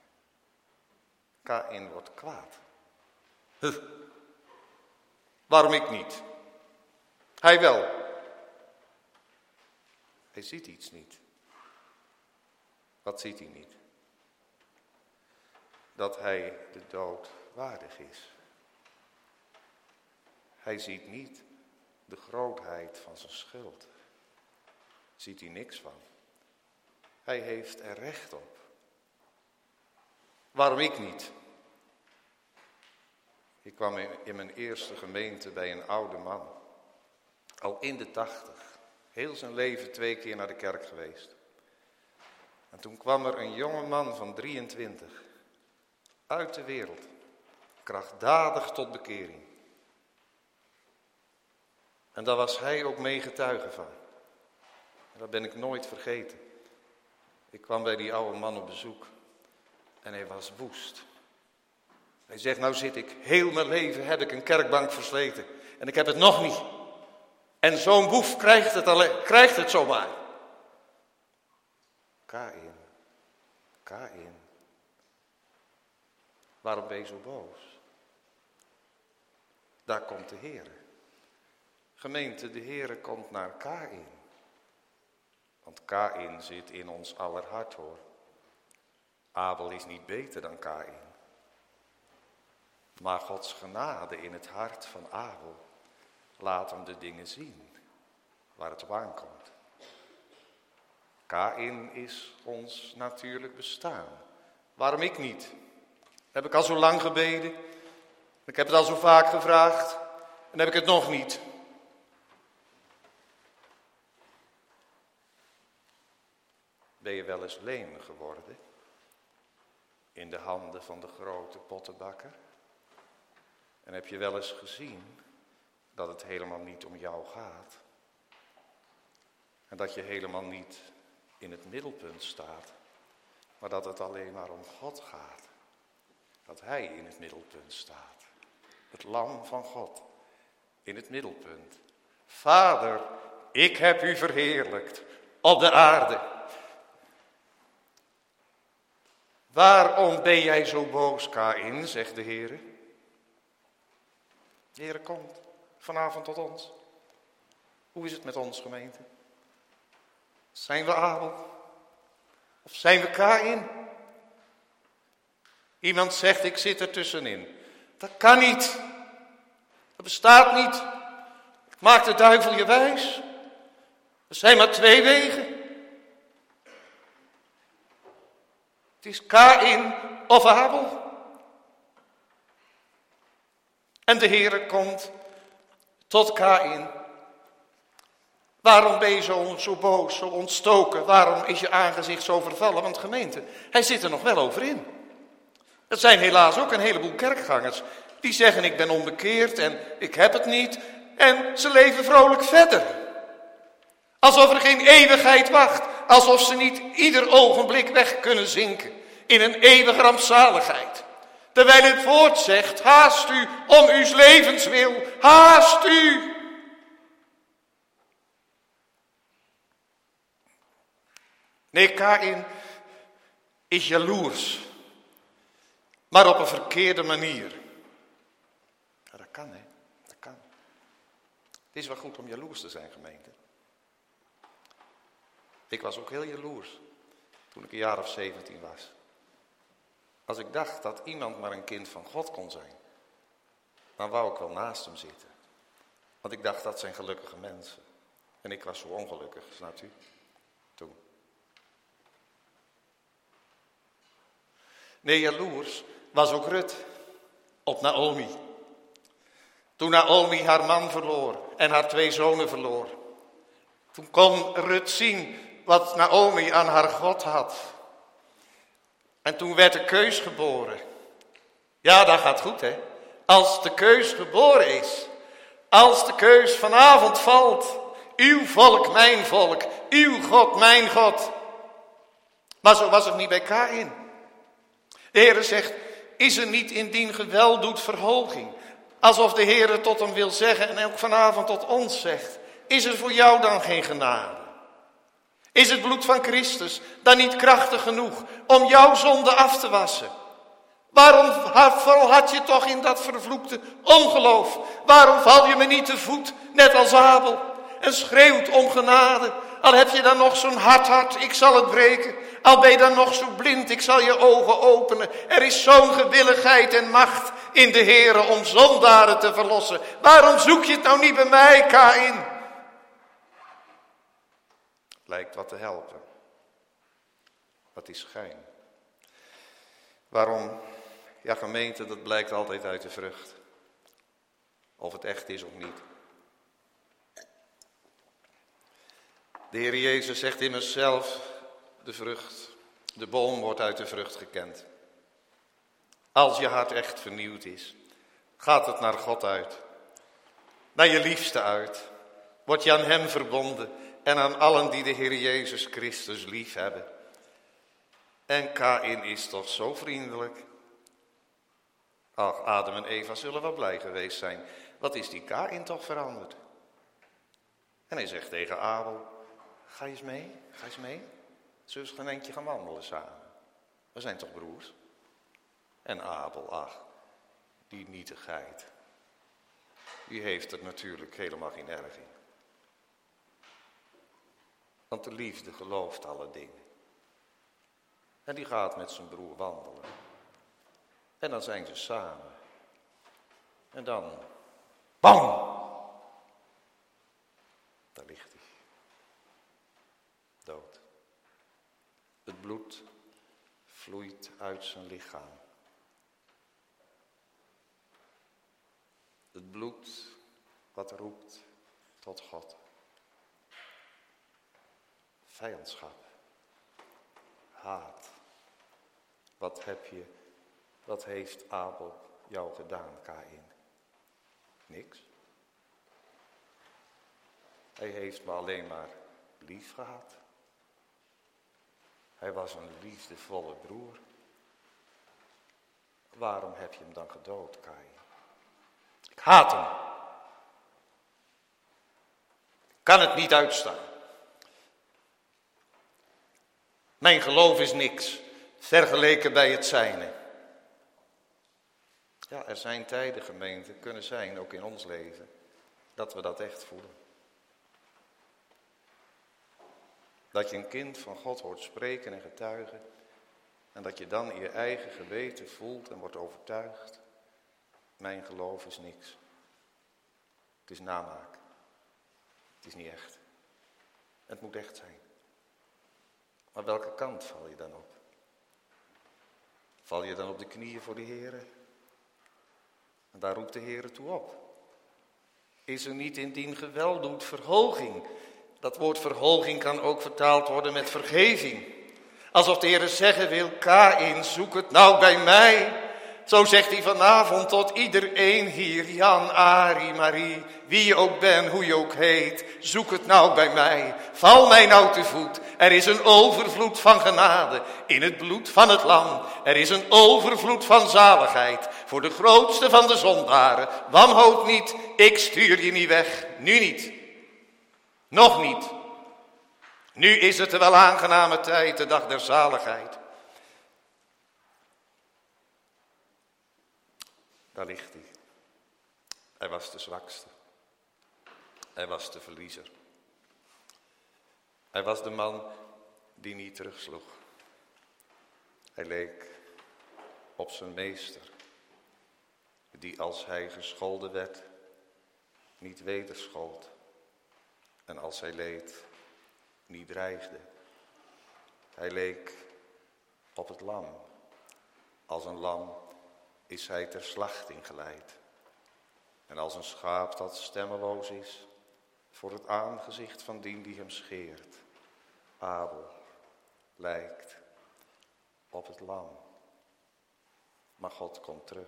Kaïn wordt kwaad. Huh. Waarom ik niet? Hij wel. Hij ziet iets niet. Wat ziet hij niet? Dat hij de dood waardig is. Hij ziet niet de grootheid van zijn schuld. Ziet hij niks van. Hij heeft er recht op. Waarom ik niet? Ik kwam in mijn eerste gemeente bij een oude man. Al in de tachtig. Heel zijn leven twee keer naar de kerk geweest. En toen kwam er een jonge man van drieëntwintig. Uit de wereld. Krachtdadig tot bekering. En daar was hij ook mee getuige van. En dat ben ik nooit vergeten. Ik kwam bij die oude man op bezoek. En hij was woest. Hij zegt, nou zit ik, heel mijn leven heb ik een kerkbank versleten. En ik heb het nog niet. En zo'n boef krijgt het, alleen, krijgt het zomaar. Kaïn, Kaïn. Waarom ben je zo boos? Daar komt de Heer. Gemeente, de Heer komt naar Kaïn. Want Kaïn zit in ons aller hart, hoor. Abel is niet beter dan Kaïn. Maar Gods genade in het hart van Abel laat hem de dingen zien waar het op aankomt. Kaïn is ons natuurlijk bestaan. Waarom ik niet? Heb ik al zo lang gebeden. Ik heb het al zo vaak gevraagd. En heb ik het nog niet. Ben je wel eens leem geworden? In de handen van de grote pottenbakker? En heb je wel eens gezien dat het helemaal niet om jou gaat? En dat je helemaal niet in het middelpunt staat, maar dat het alleen maar om God gaat. Dat Hij in het middelpunt staat. Het lam van God in het middelpunt. Vader, ik heb u verheerlijkt op de aarde. Waarom ben jij zo boos, Kaïn, zegt de Heer. De Heer komt vanavond tot ons. Hoe is het met ons, gemeente? Zijn we Abel? Of zijn we Kaïn? Iemand zegt, ik zit er tussenin. Dat kan niet. Dat bestaat niet. Maakt de duivel je wijs? Er zijn maar twee wegen. Het is Kaïn of Abel. En de Heere komt tot Kaïn. Waarom ben je zo, zo boos, zo ontstoken? Waarom is je aangezicht zo vervallen? Want gemeente, hij zit er nog wel over in. Er zijn helaas ook een heleboel kerkgangers die zeggen, ik ben onbekeerd en ik heb het niet. En ze leven vrolijk verder. Alsof er geen eeuwigheid wacht. Alsof ze niet ieder ogenblik weg kunnen zinken in een eeuwige rampzaligheid. Terwijl het woord zegt, haast u om uw levenswil, haast u. Nee, Kaïn is jaloers, maar op een verkeerde manier. Ja, dat kan, hè? Dat kan. Het is wel goed om jaloers te zijn, gemeente. Ik was ook heel jaloers toen ik een jaar of zeventien was. Als ik dacht dat iemand maar een kind van God kon zijn, dan wou ik wel naast hem zitten. Want ik dacht, dat zijn gelukkige mensen. En ik was zo ongelukkig, snapt u? Toen. Nee, jaloers was ook Rut op Naomi. Toen Naomi haar man verloor en haar twee zonen verloor. Toen kon Rut zien wat Naomi aan haar God had. En toen werd de keus geboren. Ja, dat gaat goed, hè. Als de keus geboren is. Als de keus vanavond valt. Uw volk, mijn volk. Uw God, mijn God. Maar zo was het niet bij Kaïn. De Heere zegt, is er niet indien geweld doet verhoging? Alsof de Heere tot hem wil zeggen en ook vanavond tot ons zegt. Is er voor jou dan geen genade? Is het bloed van Christus dan niet krachtig genoeg om jouw zonde af te wassen? Waarom had je toch in dat vervloekte ongeloof? Waarom val je me niet te voet, net als Abel, en schreeuwt om genade? Al heb je dan nog zo'n hard hart, ik zal het breken. Al ben je dan nog zo blind, ik zal je ogen openen. Er is zo'n gewilligheid en macht in de Heere om zondaren te verlossen. Waarom zoek je het nou niet bij mij, Kaïn? Lijkt wat te helpen. Wat is schijn? Waarom? Ja, gemeente, dat blijkt altijd uit de vrucht. Of het echt is of niet. De Heer Jezus zegt immers zelf, de vrucht, de boom wordt uit de vrucht gekend. Als je hart echt vernieuwd is, gaat het naar God uit. Naar je liefste uit. Word je aan hem verbonden en aan allen die de Heer Jezus Christus lief hebben. En Kaïn is toch zo vriendelijk. Ach, Adam en Eva zullen wel blij geweest zijn. Wat is die Kaïn toch veranderd? En hij zegt tegen Abel, ga eens mee, ga eens mee. Zullen we eens een eindje gaan wandelen samen? We zijn toch broers? En Abel, ach, die nietigheid. Die heeft er natuurlijk helemaal geen erg in. Want de liefde gelooft alle dingen. En die gaat met zijn broer wandelen. En dan zijn ze samen. En dan, bam! Daar ligt hij. Dood. Het bloed vloeit uit zijn lichaam. Het bloed wat roept tot God. Vijandschap. Haat. Wat heb je, wat heeft Abel jou gedaan, Kaïn? Niks. Hij heeft me alleen maar lief gehad. Hij was een liefdevolle broer. Waarom heb je hem dan gedood, Kaïn? Ik haat hem. Ik kan het niet uitstaan. Mijn geloof is niks, vergeleken bij het zijne. Ja, er zijn tijden, gemeente, kunnen zijn, ook in ons leven, dat we dat echt voelen. Dat je een kind van God hoort spreken en getuigen. En dat je dan in je eigen geweten voelt en wordt overtuigd. Mijn geloof is niks. Het is namaak. Het is niet echt. Het moet echt zijn. Maar welke kant val je dan op? Val je dan op de knieën voor de Heere? En daar roept de Heere toe op. Is er niet indien geweld doet verhoging? Dat woord verhoging kan ook vertaald worden met vergeving. Alsof de Heere zeggen wil, Kaïn, zoek het nou bij mij. Zo zegt hij vanavond tot iedereen hier, Jan, Arie, Marie, wie je ook bent, hoe je ook heet. Zoek het nou bij mij, val mij nou te voet. Er is een overvloed van genade in het bloed van het lam. Er is een overvloed van zaligheid voor de grootste van de zondaren. Wanhoop niet, ik stuur je niet weg, nu niet. Nog niet. Nu is het een wel aangename tijd, de dag der zaligheid. Daar ligt hij. Hij was de zwakste. Hij was de verliezer. Hij was de man die niet terugsloeg. Hij leek op zijn meester, die als hij gescholden werd, niet wederschold. En als hij leed, niet dreigde. Hij leek op het lam. Als een lam is hij ter slachting geleid. En als een schaap dat stemmeloos is, voor het aangezicht van dien die hem scheert. Abel lijkt op het lam. Maar God komt terug.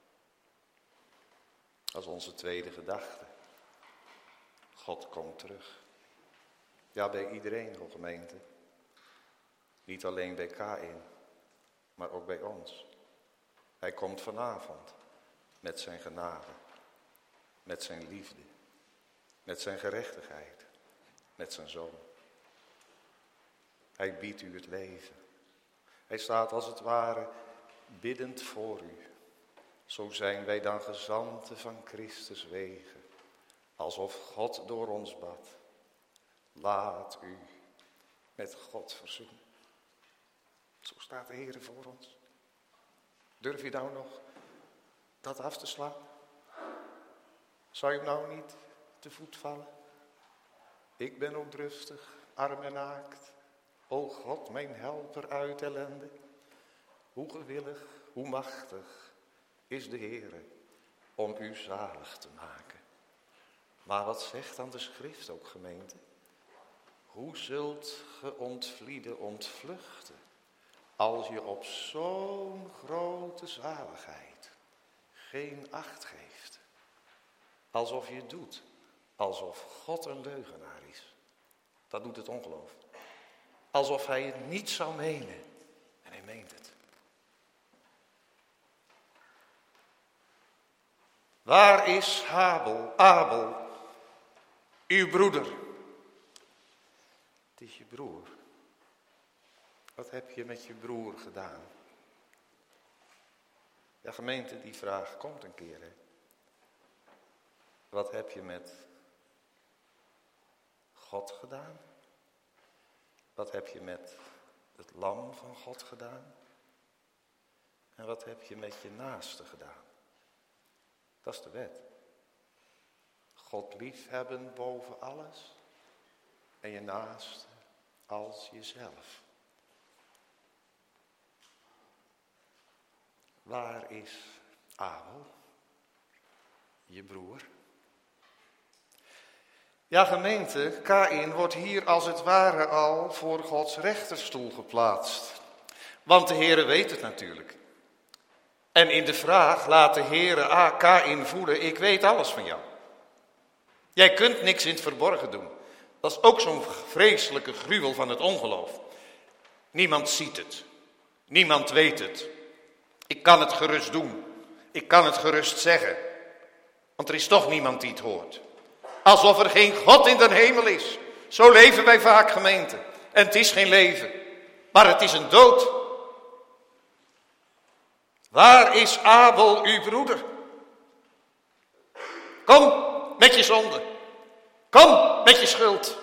Dat is onze tweede gedachte. God komt terug. Ja, bij iedereen, hoor gemeente. Niet alleen bij Kaïn, maar ook bij ons. Hij komt vanavond met zijn genade, met zijn liefde, met zijn gerechtigheid, met zijn zoon. Hij biedt u het leven. Hij staat als het ware biddend voor u. Zo zijn wij dan gezanten van Christus wegen, alsof God door ons bad. Laat u met God verzoenen. Zo staat de Heer voor ons. Durf je nou nog dat af te slaan? Zou je nou niet te voet vallen? Ik ben ook driftig, arm en naakt. O God, mijn helper uit ellende. Hoe gewillig, hoe machtig is de Heere om u zalig te maken. Maar wat zegt dan de schrift ook, gemeente? Hoe zult ge ontvlieden ontvluchten als je op zo'n grote zaligheid geen acht geeft? Alsof je het doet, alsof God een leugenaar is. Dat doet het ongeloof. Alsof hij het niet zou menen. En hij meent het. Waar is Abel, Abel, uw broeder? Het is je broer. Wat heb je met je broer gedaan? Ja, gemeente, die vraag komt een keer. Hè? Wat heb je met God gedaan? Wat heb je met het lam van God gedaan? En wat heb je met je naaste gedaan? Dat is de wet. God liefhebben boven alles en je naaste als jezelf. Waar is Abel, je broer? Ja, gemeente, Kaïn wordt hier als het ware al voor Gods rechterstoel geplaatst. Want de Heere weet het natuurlijk. En in de vraag laat de Heere Kaïn voelen, ik weet alles van jou. Jij kunt niks in het verborgen doen. Dat is ook zo'n vreselijke gruwel van het ongeloof. Niemand ziet het. Niemand weet het. Ik kan het gerust doen. Ik kan het gerust zeggen. Want er is toch niemand die het hoort. Alsof er geen God in de hemel is. Zo leven wij vaak, gemeente. En het is geen leven. Maar het is een dood. Waar is Abel, uw broeder? Kom met je zonde. Kom met je schuld.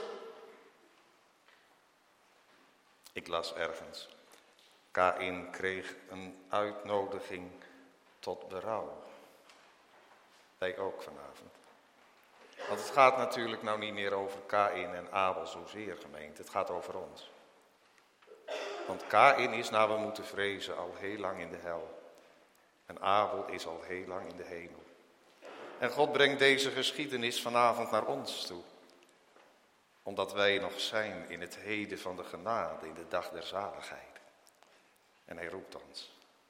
Ik las ergens. Kaïn kreeg een uitnodiging tot berouw. Wij ook vanavond. Want het gaat natuurlijk nou niet meer over Kaïn en Abel zozeer, gemeente. Het gaat over ons. Want Kaïn is, naar we moeten vrezen, al heel lang in de hel. En Abel is al heel lang in de hemel. En God brengt deze geschiedenis vanavond naar ons toe. Omdat wij nog zijn in het heden van de genade, in de dag der zaligheid. En hij roept ons.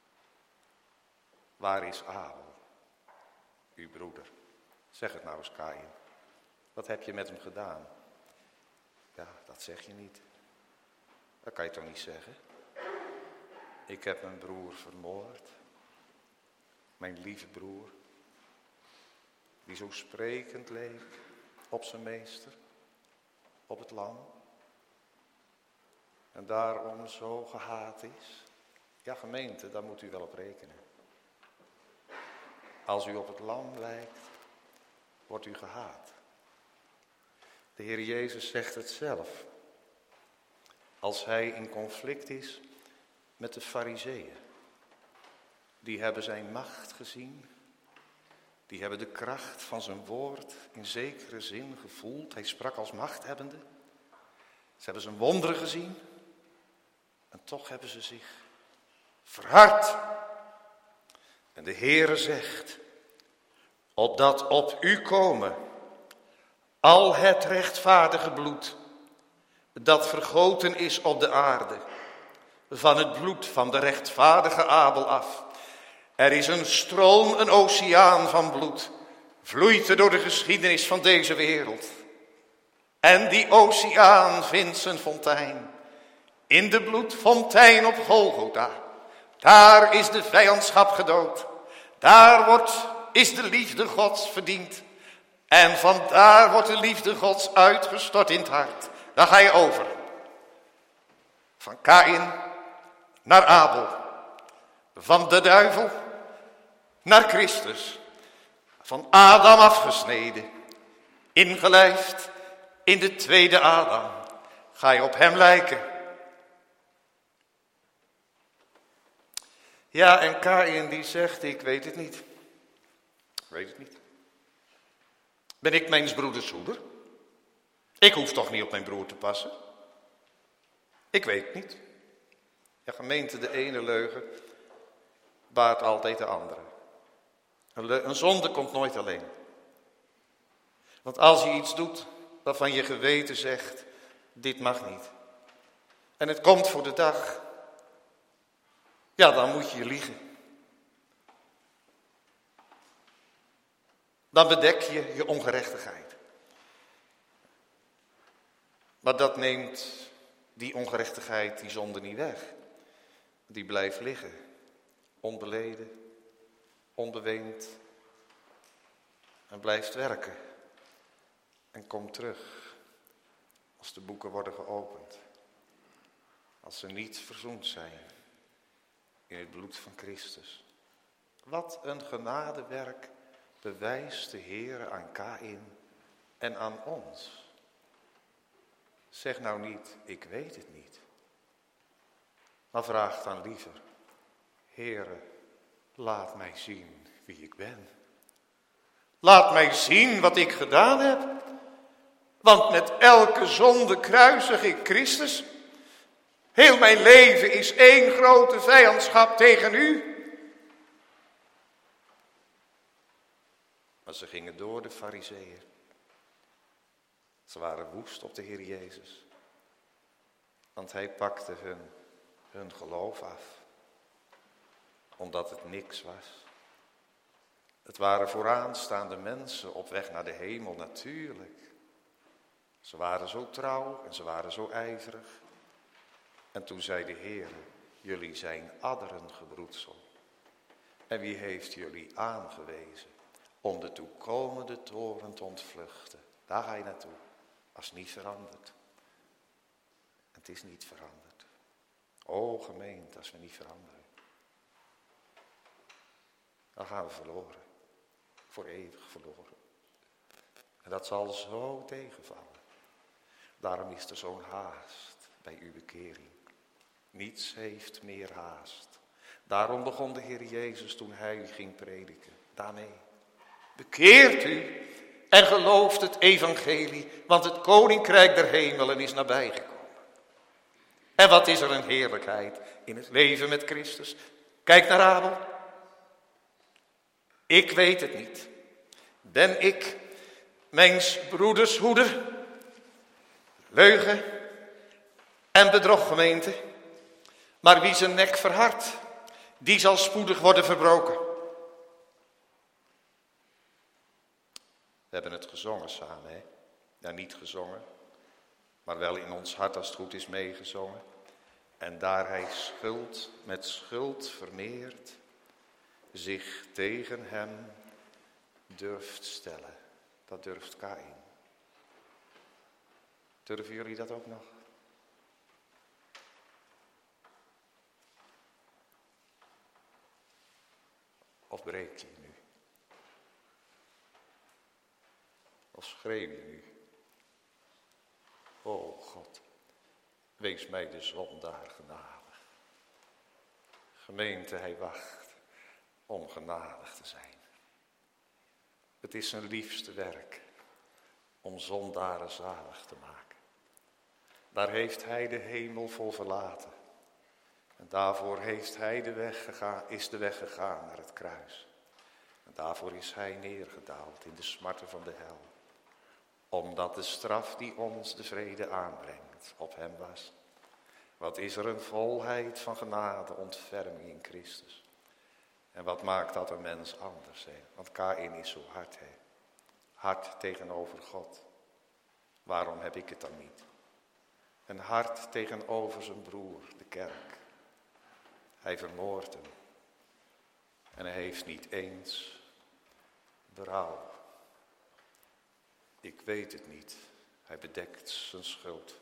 Waar is Abel, uw broeder? Zeg het nou eens, Kaïn. Wat heb je met hem gedaan? Ja, dat zeg je niet. Dat kan je toch niet zeggen? Ik heb mijn broer vermoord. Mijn lieve broer. Die zo sprekend leek op zijn meester. Op het lam. En daarom zo gehaat is. Ja, gemeente, daar moet u wel op rekenen. Als u op het lam lijkt, wordt u gehaat. De Heer Jezus zegt het zelf. Als hij in conflict is met de Farizeeën. Die hebben zijn macht gezien. Die hebben de kracht van zijn woord in zekere zin gevoeld. Hij sprak als machthebbende. Ze hebben zijn wonderen gezien. En toch hebben ze zich verhard. En de Heere zegt, opdat op u komen al het rechtvaardige bloed dat vergoten is op de aarde, van het bloed van de rechtvaardige Abel af. Er is een stroom, een oceaan van bloed, vloeit er door de geschiedenis van deze wereld. En die oceaan vindt zijn fontein in de bloedfontein op Golgotha. Daar is de vijandschap gedood. Daar wordt, is de liefde Gods verdiend. En vandaar wordt de liefde Gods uitgestort in het hart. Daar ga je over. Van Kaïn naar Abel. Van de duivel naar Christus. Van Adam afgesneden. Ingelijfd in de tweede Adam. Ga je op hem lijken. Ja, en Kaïn die zegt, ik weet het niet. Ik weet het niet. Ben ik mijn broeders hoeder? Ik hoef toch niet op mijn broer te passen? Ik weet het niet. Ja, gemeente, de ene leugen baart altijd de andere. Een, le- een zonde komt nooit alleen. Want als je iets doet waarvan je geweten zegt, dit mag niet. En het komt voor de dag. Ja, dan moet je liegen. Dan bedek je je ongerechtigheid. Maar dat neemt die ongerechtigheid, die zonde niet weg. Die blijft liggen. Onbeleden, onbeweend. En blijft werken. En komt terug. Als de boeken worden geopend. Als ze niet verzoend zijn. In het bloed van Christus. Wat een genadewerk bewijst de Heere aan Kaïn en aan ons. Zeg nou niet, ik weet het niet. Maar vraag dan liever, Heere, laat mij zien wie ik ben. Laat mij zien wat ik gedaan heb. Want met elke zonde kruisig ik Christus. Heel mijn leven is één grote vijandschap tegen u. Maar ze gingen door, de Farizeeën. Ze waren woest op de Heer Jezus. Want hij pakte hun, hun geloof af. Omdat het niks was. Het waren vooraanstaande mensen op weg naar de hemel, natuurlijk. Ze waren zo trouw en ze waren zo ijverig. En toen zei de Heer, jullie zijn adderengebroedsel. En wie heeft jullie aangewezen om de toekomende toren te ontvluchten? Daar ga je naartoe, als het niet verandert. Het is niet veranderd. O gemeente, als we niet veranderen. Dan gaan we verloren. Voor eeuwig verloren. En dat zal zo tegenvallen. Daarom is er zo'n haast bij uw bekering. Niets heeft meer haast. Daarom begon de Heer Jezus toen hij ging prediken. Daarmee. Bekeert u en gelooft het evangelie, want het koninkrijk der hemelen is nabijgekomen. En wat is er een heerlijkheid in het leven met Christus. Kijk naar Abel. Ik weet het niet. Ben ik mijns broeders hoeder? Leugen en bedrog, gemeente. Maar wie zijn nek verhardt, die zal spoedig worden verbroken. We hebben het gezongen samen, hè? Ja, niet gezongen, maar wel in ons hart als het goed is meegezongen. En daar hij schuld met schuld vermeert, zich tegen hem durft stellen. Dat durft Kaïn. Durven jullie dat ook nog? Of breek je nu? Of schreeuw je nu? O God, wees mij de zondaar genadig. Gemeente, hij wacht om genadig te zijn. Het is zijn liefste werk om zondaren zalig te maken. Daar heeft hij de hemel voor verlaten. En daarvoor heeft hij de weg gegaan, is de weg gegaan naar het kruis. En daarvoor is hij neergedaald in de smarten van de hel. omdat de straf die ons de vrede aanbrengt op hem was. Wat is er een volheid van genade, ontferming in Christus. En wat maakt dat een mens anders, hè? Want Kaïn is zo hard, hè? Hard tegenover God. Waarom heb ik het dan niet? Een hart tegenover zijn broer, de kerk. Hij vermoordt hem. En hij heeft niet eens berouw. Ik weet het niet. Hij bedekt zijn schuld.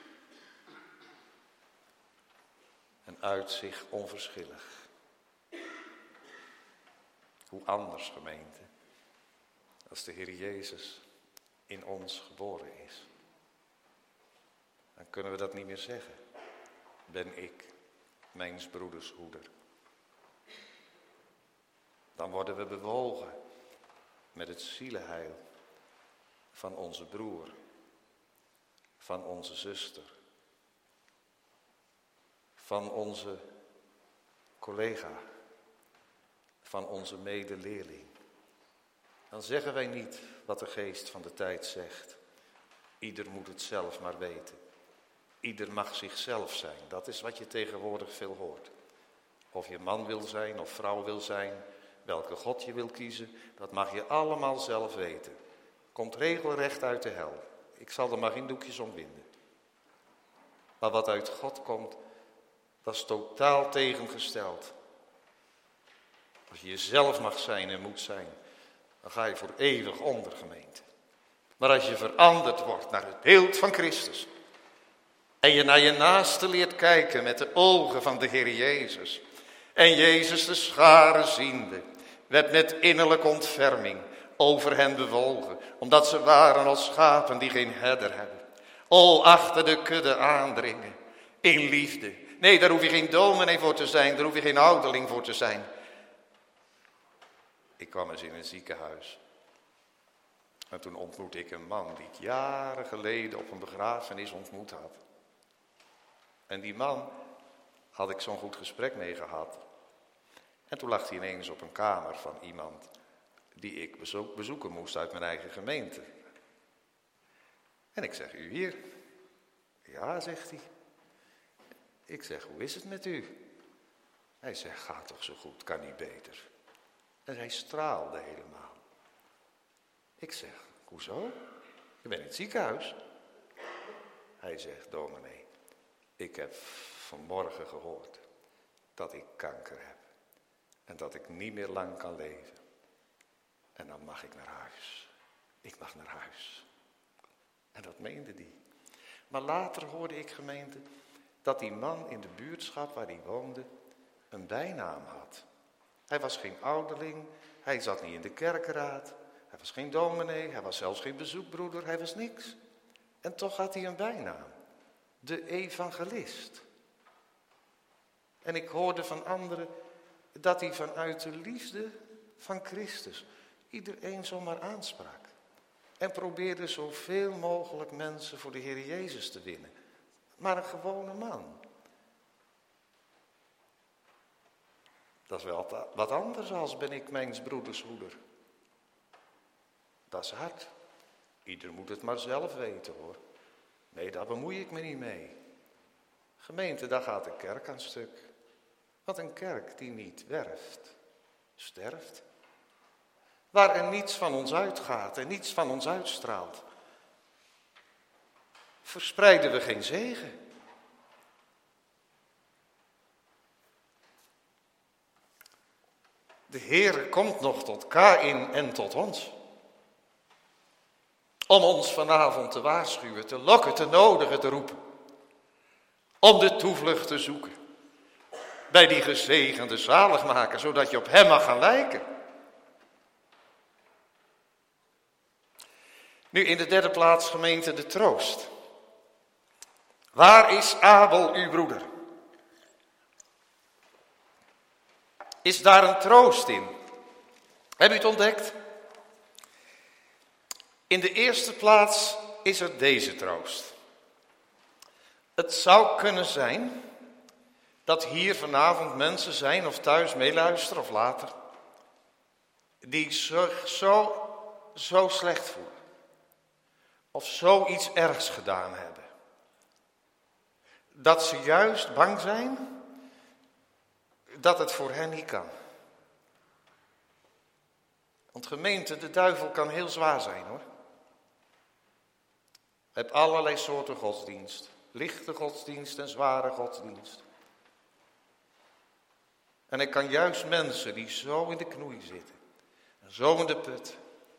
En uit zich onverschillig. Hoe anders, gemeente, als de Heer Jezus in ons geboren is. Dan kunnen we dat niet meer zeggen. Ben ik mijns broeders hoeder. Dan worden we bewogen met het zielenheil van onze broer, van onze zuster, van onze collega, van onze medeleerling. Dan zeggen wij niet wat de geest van de tijd zegt. Ieder moet het zelf maar weten. Ieder mag zichzelf zijn. Dat is wat je tegenwoordig veel hoort. Of je man wil zijn of vrouw wil zijn, welke God je wil kiezen, dat mag je allemaal zelf weten. Komt regelrecht uit de hel. Ik zal er maar geen doekjes om winden. Maar wat uit God komt, dat is totaal tegengesteld. Als je jezelf mag zijn en moet zijn, dan ga je voor eeuwig onder, gemeente. Maar als je veranderd wordt naar het beeld van Christus en je naar je naaste leert kijken met de ogen van de Heer Jezus en Jezus de scharen ziende, werd met innerlijke ontferming over hen bewogen, omdat ze waren als schapen die geen herder hebben. O, achter de kudde aandringen, in liefde. Nee, daar hoef je geen dominee voor te zijn, daar hoef je geen ouderling voor te zijn. Ik kwam eens in een ziekenhuis. En toen ontmoette ik een man die ik jaren geleden op een begrafenis ontmoet had. En die man had ik zo'n goed gesprek mee gehad. En toen lag hij ineens op een kamer van iemand die ik bezoek, bezoeken moest uit mijn eigen gemeente. En ik zeg, u hier? Ja, zegt hij. Ik zeg, hoe is het met u? Hij zegt, gaat toch zo goed, kan niet beter. En hij straalde helemaal. Ik zeg, hoezo? Je bent in het ziekenhuis. Hij zegt, dominee, ik heb vanmorgen gehoord dat ik kanker heb. En dat ik niet meer lang kan leven. En dan mag ik naar huis. Ik mag naar huis. En dat meende die. Maar later hoorde ik, gemeente, dat die man in de buurtschap waar hij woonde een bijnaam had. Hij was geen ouderling, hij zat niet in de kerkraad, hij was geen dominee, hij was zelfs geen bezoekbroeder, hij was niks. En toch had hij een bijnaam, de evangelist. En ik hoorde van anderen dat hij vanuit de liefde van Christus iedereen zomaar aansprak. En probeerde zoveel mogelijk mensen voor de Heer Jezus te winnen. Maar een gewone man. Dat is wel wat anders als ben ik mijns broeders hoeder. Dat is hard. Ieder moet het maar zelf weten, hoor. Nee, daar bemoei ik me niet mee. Gemeente, daar gaat de kerk aan stuk. Want een kerk die niet werft, sterft. Waar er niets van ons uitgaat en niets van ons uitstraalt, verspreiden we geen zegen. De Heer komt nog tot Kaïn en tot ons. Om ons vanavond te waarschuwen, te lokken, te nodigen, te roepen. Om de toevlucht te zoeken. Bij die gezegende zaligmaker, zodat je op hem mag gaan lijken. Nu in de derde plaats, gemeente, de troost. Waar is Abel, uw broeder? Is daar een troost in? Heb u het ontdekt? In de eerste plaats is er deze troost. Het zou kunnen zijn dat hier vanavond mensen zijn of thuis meeluisteren of later, die zich zo, zo slecht voelen. of zoiets ergs gedaan hebben. Dat ze juist bang zijn dat het voor hen niet kan. Want gemeente, de duivel kan heel zwaar zijn hoor. Je hebt allerlei soorten godsdienst. Lichte godsdienst en zware godsdienst. En hij kan juist mensen die zo in de knoei zitten. En zo in de put.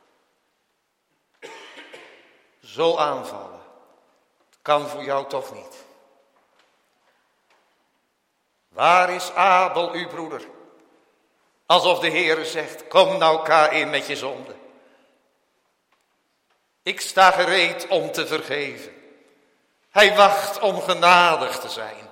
Zo aanvallen. Het kan voor jou toch niet. Waar is Abel, uw broeder? Alsof de Heere zegt, kom nou Kaïn met je zonde. Ik sta gereed om te vergeven. Hij wacht om genadig te zijn.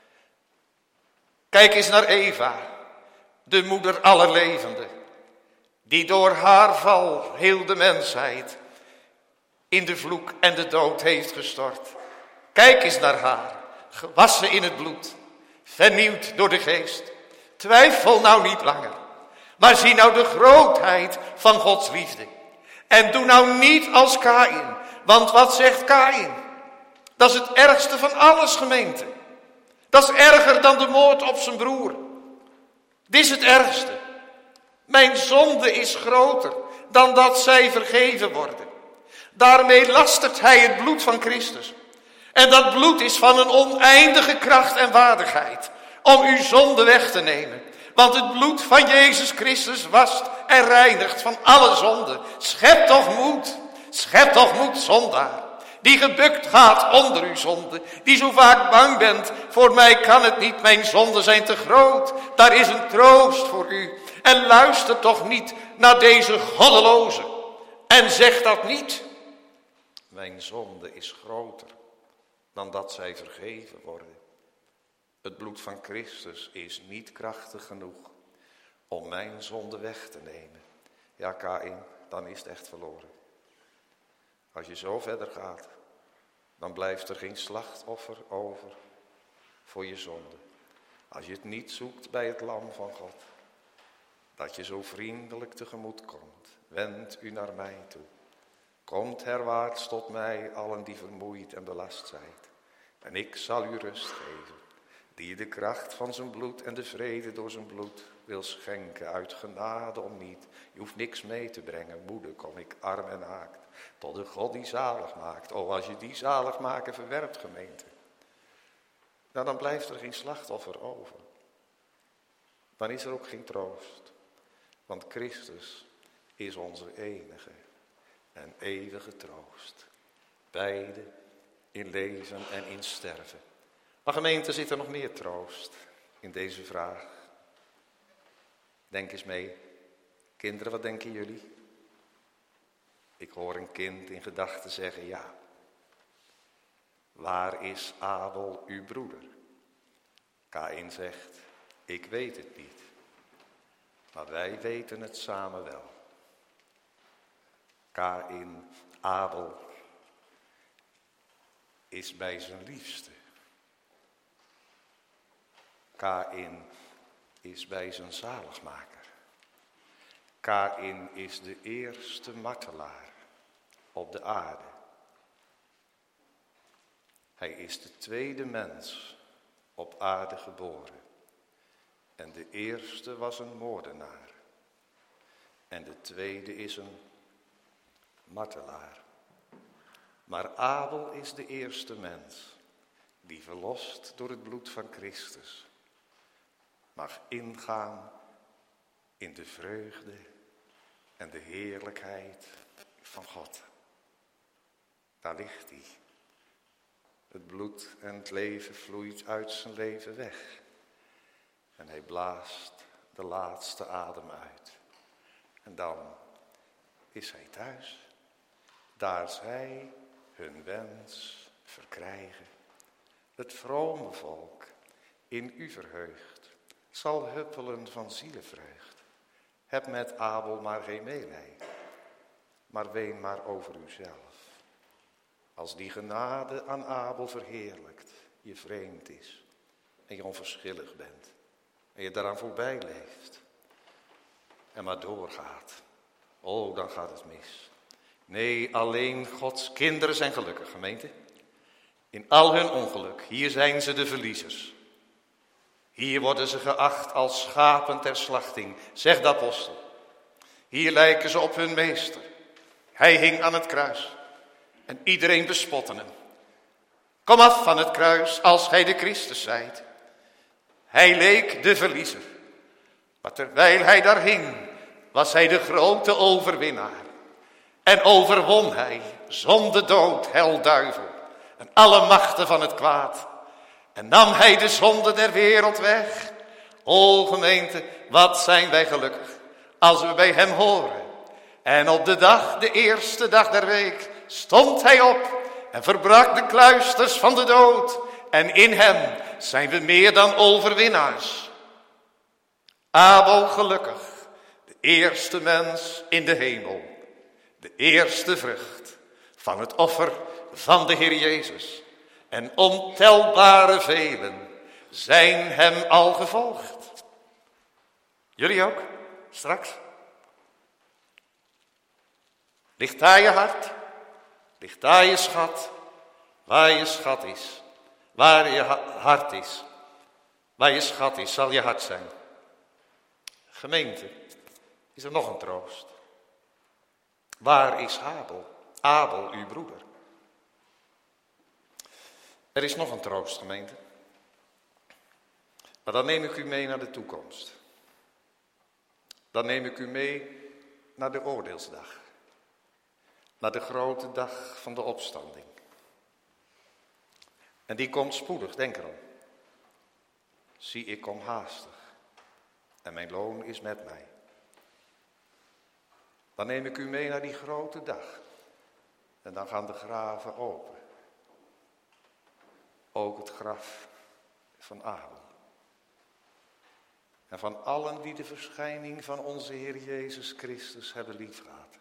Kijk eens naar Eva, de moeder aller levenden, die door haar val heel de mensheid in de vloek en de dood heeft gestort. Kijk eens naar haar, gewassen in het bloed, vernieuwd door de geest. Twijfel nou niet langer, maar zie nou de grootheid van Gods liefde. En doe nou niet als Kaïn, want wat zegt Kaïn? Dat is het ergste van alles, gemeente. Dat is erger dan de moord op zijn broer. Dit is het ergste. Mijn zonde is groter dan dat zij vergeven worden. Daarmee lastert hij het bloed van Christus. En dat bloed is van een oneindige kracht en waardigheid om uw zonde weg te nemen. Want het bloed van Jezus Christus wast en reinigt van alle zonde. Schep toch moed, schep toch moed, zondaar. Die gebukt gaat onder uw zonde. Die zo vaak bang bent, voor mij kan het niet, mijn zonden zijn te groot. Daar is een troost voor u. En luister toch niet naar deze goddeloze. En zeg dat niet. Mijn zonde is groter dan dat zij vergeven worden. Het bloed van Christus is niet krachtig genoeg om mijn zonde weg te nemen. Ja, Kaïn, dan is het echt verloren. Als je zo verder gaat, dan blijft er geen slachtoffer over voor je zonde. Als je het niet zoekt bij het lam van God, dat je zo vriendelijk tegemoet komt, wend u naar mij toe. Komt herwaarts tot mij, allen die vermoeid en belast zijn. En ik zal u rust geven, die de kracht van zijn bloed en de vrede door zijn bloed wil schenken uit genade om niet. Je hoeft niks mee te brengen, moeder, kom ik arm en naakt, tot de God die zalig maakt. Oh, als je die zalig maken verwerpt, gemeente, nou, dan blijft er geen slachtoffer over. Dan is er ook geen troost, want Christus is onze enige en eeuwige troost. Beide in leven en in sterven. Maar gemeente, zit er nog meer troost in deze vraag? Denk eens mee. Kinderen, wat denken jullie? Ik hoor een kind in gedachten zeggen ja. Waar is Abel, uw broeder? Kaïn zegt, ik weet het niet. Maar wij weten het samen wel. Kaïn, Abel, is bij zijn liefste. Kaïn is bij zijn zaligmaker. Kaïn is de eerste martelaar op de aarde. Hij is de tweede mens op aarde geboren. En de eerste was een moordenaar. En de tweede is een martelaar. Maar Abel is de eerste mens die verlost door het bloed van Christus mag ingaan in de vreugde en de heerlijkheid van God. Daar ligt hij. Het bloed en het leven vloeit uit zijn leven weg. En hij blaast de laatste adem uit. En dan is hij thuis. Daar zij hun wens verkrijgen. Het vrome volk in u verheugd zal huppelen van zielenvreugd. Heb met Abel maar geen meelij, maar ween maar over uzelf. Als die genade aan Abel verheerlijkt, je vreemd is en je onverschillig bent en je daaraan voorbij leeft en maar doorgaat, oh, dan gaat het mis. Nee, alleen Gods kinderen zijn gelukkig, gemeente. In al hun ongeluk, hier zijn ze de verliezers. Hier worden ze geacht als schapen ter slachting, zegt de apostel. Hier lijken ze op hun meester. Hij hing aan het kruis en iedereen bespotte hem. Kom af van het kruis als gij de Christus zijt. Hij leek de verliezer, maar terwijl hij daar hing, was hij de grote overwinnaar. En overwon hij zonde, dood, hel, duivel en alle machten van het kwaad. En nam hij de zonde der wereld weg. O gemeente, wat zijn wij gelukkig als we bij hem horen. En op de dag, de eerste dag der week, stond hij op en verbrak de kluisters van de dood. En in hem zijn we meer dan overwinnaars. Abel gelukkig, de eerste mens in de hemel. De eerste vrucht van het offer van de Heer Jezus. En ontelbare velen zijn hem al gevolgd. Jullie ook, straks? Ligt daar je hart? Ligt daar je schat? Waar je schat is, waar je hart is, waar je schat is, zal je hart zijn. Gemeente, is er nog een troost? Waar is Abel? Abel, uw broeder. Er is nog een troost, gemeente. Maar dan neem ik u mee naar de toekomst. Dan neem ik u mee naar de oordeelsdag. Naar de grote dag van de opstanding. En die komt spoedig, denk erom. Zie, ik kom haastig. En mijn loon is met mij. Dan neem ik u mee naar die grote dag. En dan gaan de graven open. Ook het graf van Abel. En van allen die de verschijning van onze Heer Jezus Christus hebben liefgehad.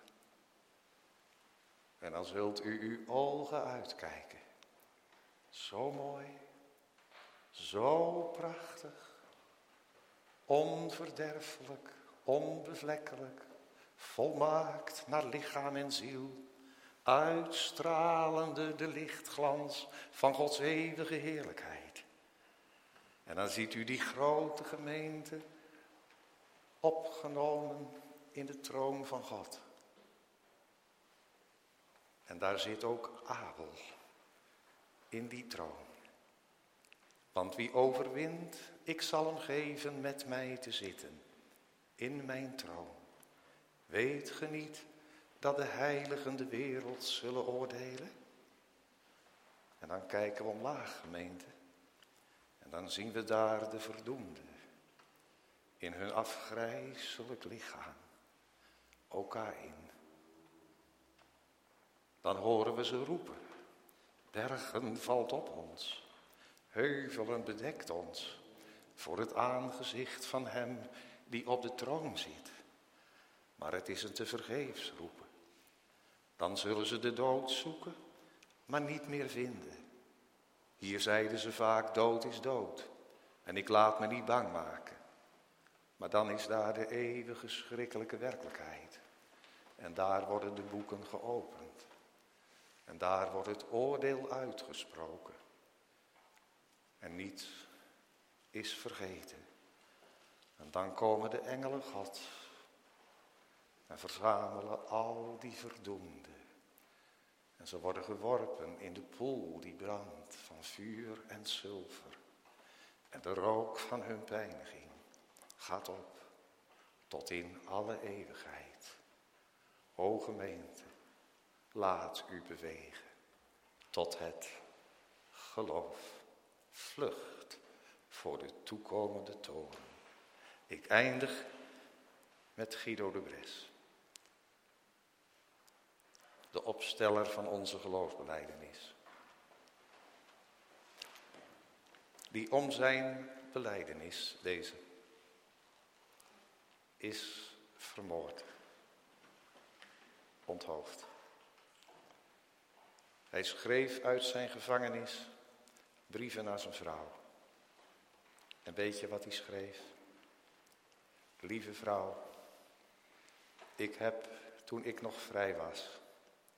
En dan zult u uw ogen uitkijken. Zo mooi, zo prachtig, onverderfelijk, onbevlekkelijk, volmaakt naar lichaam en ziel, uitstralende de lichtglans van Gods eeuwige heerlijkheid. En dan ziet u die grote gemeente opgenomen in de troon van God. En daar zit ook Abel in die troon. Want wie overwint, ik zal hem geven met mij te zitten in mijn troon. Weet ge niet dat de heiligen de wereld zullen oordelen? En dan kijken we omlaag, gemeente. En dan zien we daar de verdoemden in hun afgrijselijk lichaam, elkaar in. Dan horen we ze roepen. Bergen valt op ons, heuvelen bedekt ons, voor het aangezicht van hem die op de troon zit. Maar het is een tevergeefs roepen. Dan zullen ze de dood zoeken, maar niet meer vinden. Hier zeiden ze vaak, dood is dood. En ik laat me niet bang maken. Maar dan is daar de eeuwige schrikkelijke werkelijkheid. En daar worden de boeken geopend. En daar wordt het oordeel uitgesproken. En niets is vergeten. En dan komen de engelen God. En verzamelen al die verdoemden. En ze worden geworpen in de poel die brandt van vuur en zilver. En de rook van hun pijniging gaat op tot in alle eeuwigheid. O gemeente, laat u bewegen tot het geloof. Vlucht voor de toekomende toren. Ik eindig met Guido de Bres. De opsteller van onze geloofsbelijdenis. Die om zijn belijdenis, deze, is vermoord. Onthoofd. Hij schreef uit zijn gevangenis brieven naar zijn vrouw. En weet je wat hij schreef? Lieve vrouw, ik heb, toen ik nog vrij was,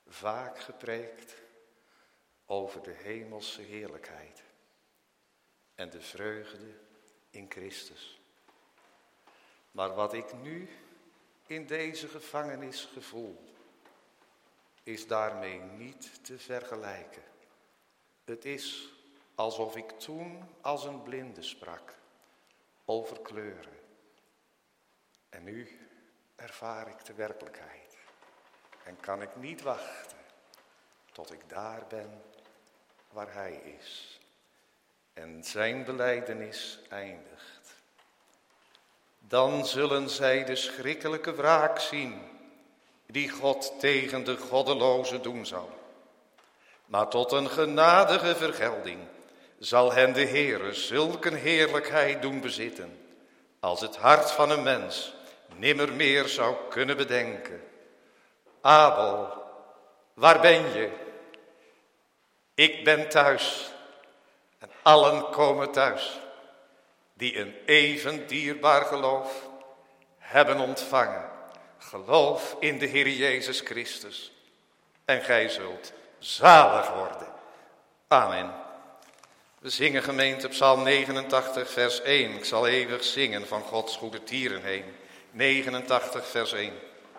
vaak gepreekt over de hemelse heerlijkheid en de vreugde in Christus. Maar wat ik nu in deze gevangenis gevoel, is daarmee niet te vergelijken. Het is alsof ik toen als een blinde sprak over kleuren. En nu ervaar ik de werkelijkheid en kan ik niet wachten tot ik daar ben waar hij is. En zijn belijdenis eindigt. Dan zullen zij de schrikkelijke wraak zien die God tegen de goddelozen doen zal. Maar tot een genadige vergelding zal hen de Heere zulk een heerlijkheid doen bezitten, als het hart van een mens nimmer meer zou kunnen bedenken. Abel, waar ben je? Ik ben thuis en allen komen thuis, die een even dierbaar geloof hebben ontvangen. Geloof in de Heer Jezus Christus en gij zult zalig worden. Amen. We zingen gemeente Psalm negenentachtig vers één. Ik zal eeuwig zingen van Gods goede tieren heen. negenentachtig vers één.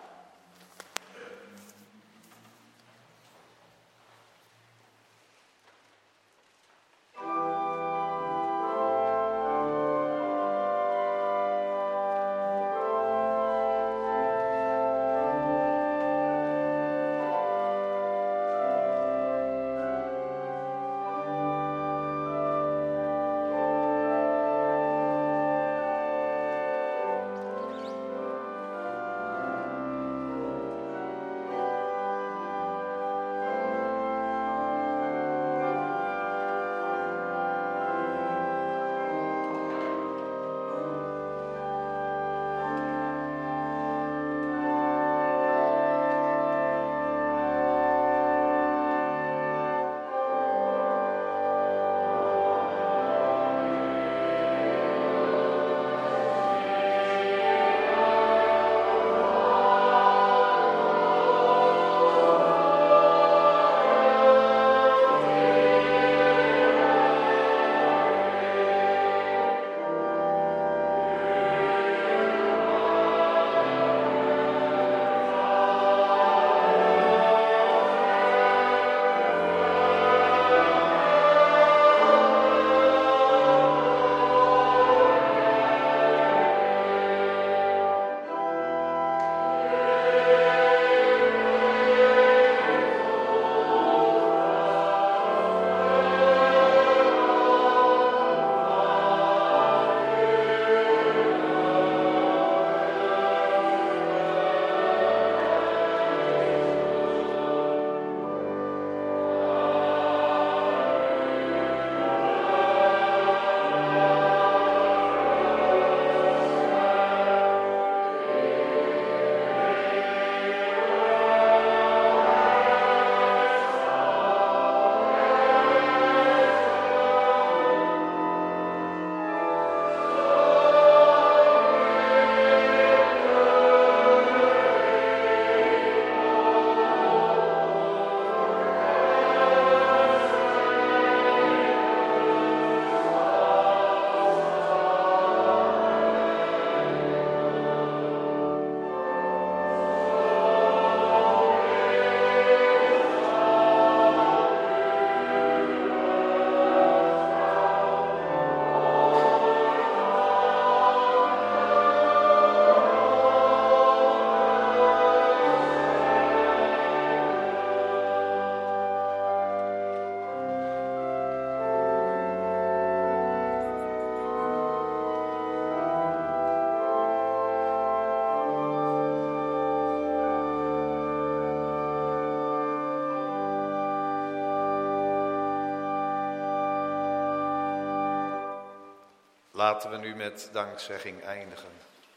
Laten we nu met dankzegging eindigen.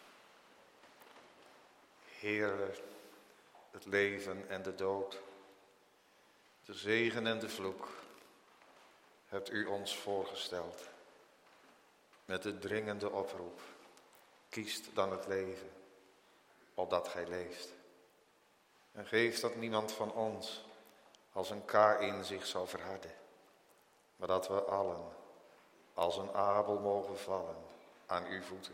Heere, het leven en de dood, de zegen en de vloek, hebt u ons voorgesteld. Met de dringende oproep, kiest dan het leven, opdat gij leeft. En geef dat niemand van ons als een Kaïn zich zal verharden, maar dat we allen als een Abel mogen vallen aan uw voeten.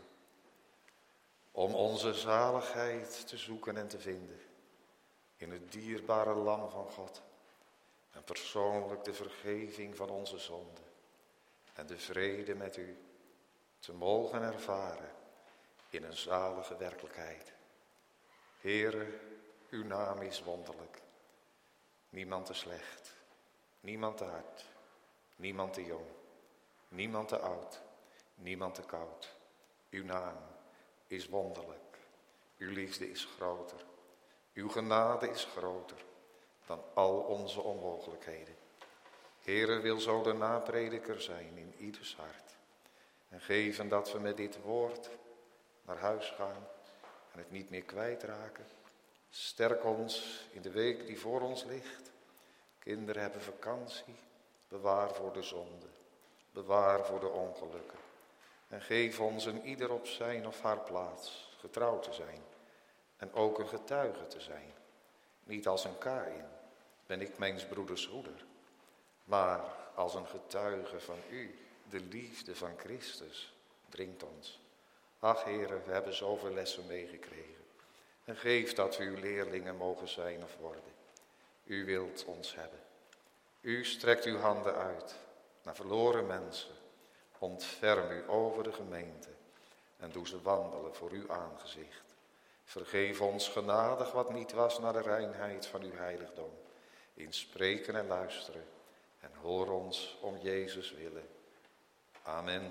Om onze zaligheid te zoeken en te vinden in het dierbare lam van God. En persoonlijk de vergeving van onze zonden en de vrede met u te mogen ervaren in een zalige werkelijkheid. Heere, uw naam is wonderlijk. Niemand te slecht, niemand te hard, niemand te jong, niemand te oud, niemand te koud. Uw naam is wonderlijk. Uw liefde is groter. Uw genade is groter dan al onze onmogelijkheden. Heere, wil zo de naprediker zijn in ieders hart. En geven dat we met dit woord naar huis gaan en het niet meer kwijtraken. Sterk ons in de week die voor ons ligt. Kinderen hebben vakantie. Bewaar voor de zonde. Bewaar voor de ongelukken. En geef ons een ieder op zijn of haar plaats getrouw te zijn. En ook een getuige te zijn. Niet als een Kaïn, ben ik mijns broeders hoeder. Maar als een getuige van u, de liefde van Christus, dringt ons. Ach Heere, we hebben zoveel lessen meegekregen. En geef dat we uw leerlingen mogen zijn of worden. U wilt ons hebben. U strekt uw handen uit naar verloren mensen. Ontferm u over de gemeente en doe ze wandelen voor uw aangezicht. Vergeef ons genadig wat niet was naar de reinheid van uw heiligdom. In spreken en luisteren en hoor ons om Jezus willen. Amen.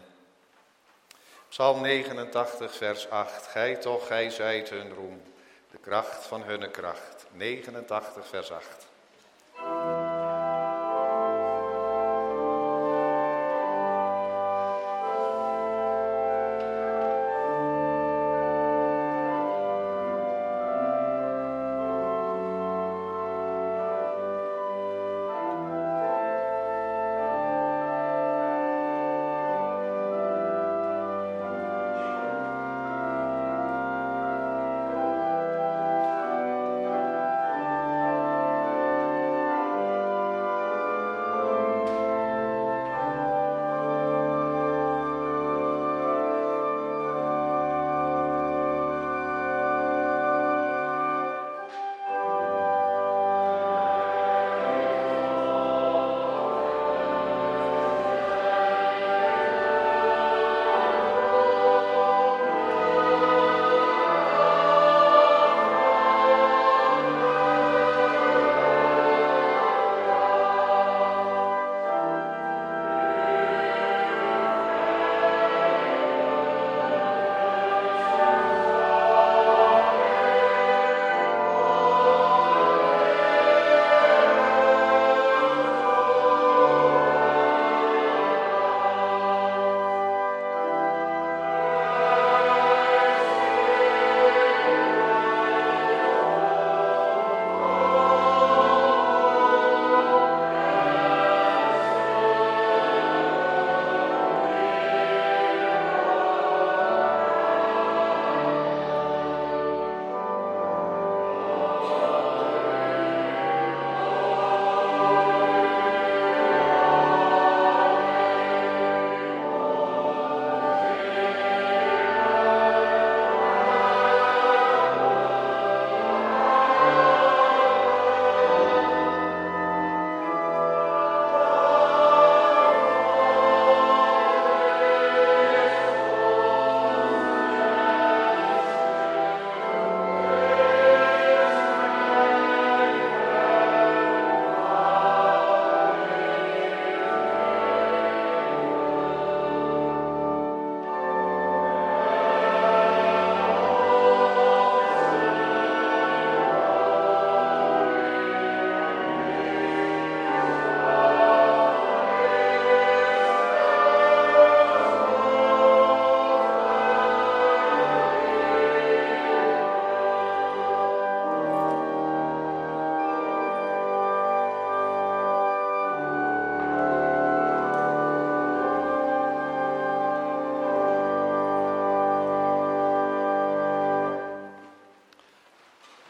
Psalm negenentachtig, vers acht. Gij toch, gij zijt hun roem, de kracht van hunne kracht. negenentachtig, vers acht.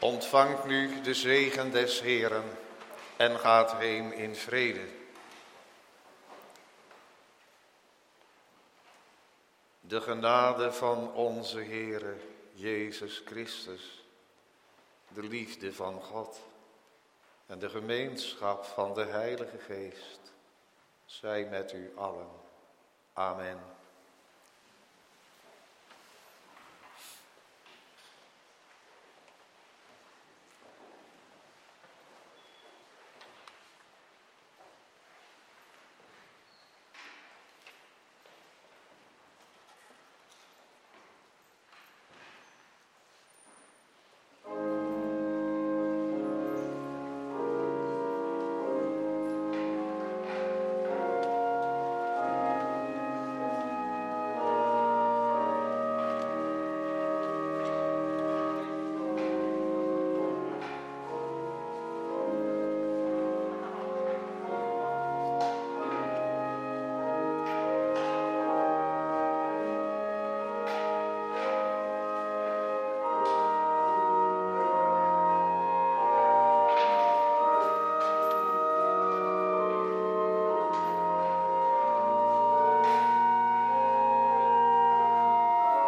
Ontvangt nu de zegen des Heeren en gaat heen in vrede. De genade van onze Heere Jezus Christus, de liefde van God en de gemeenschap van de Heilige Geest, zij met u allen. Amen.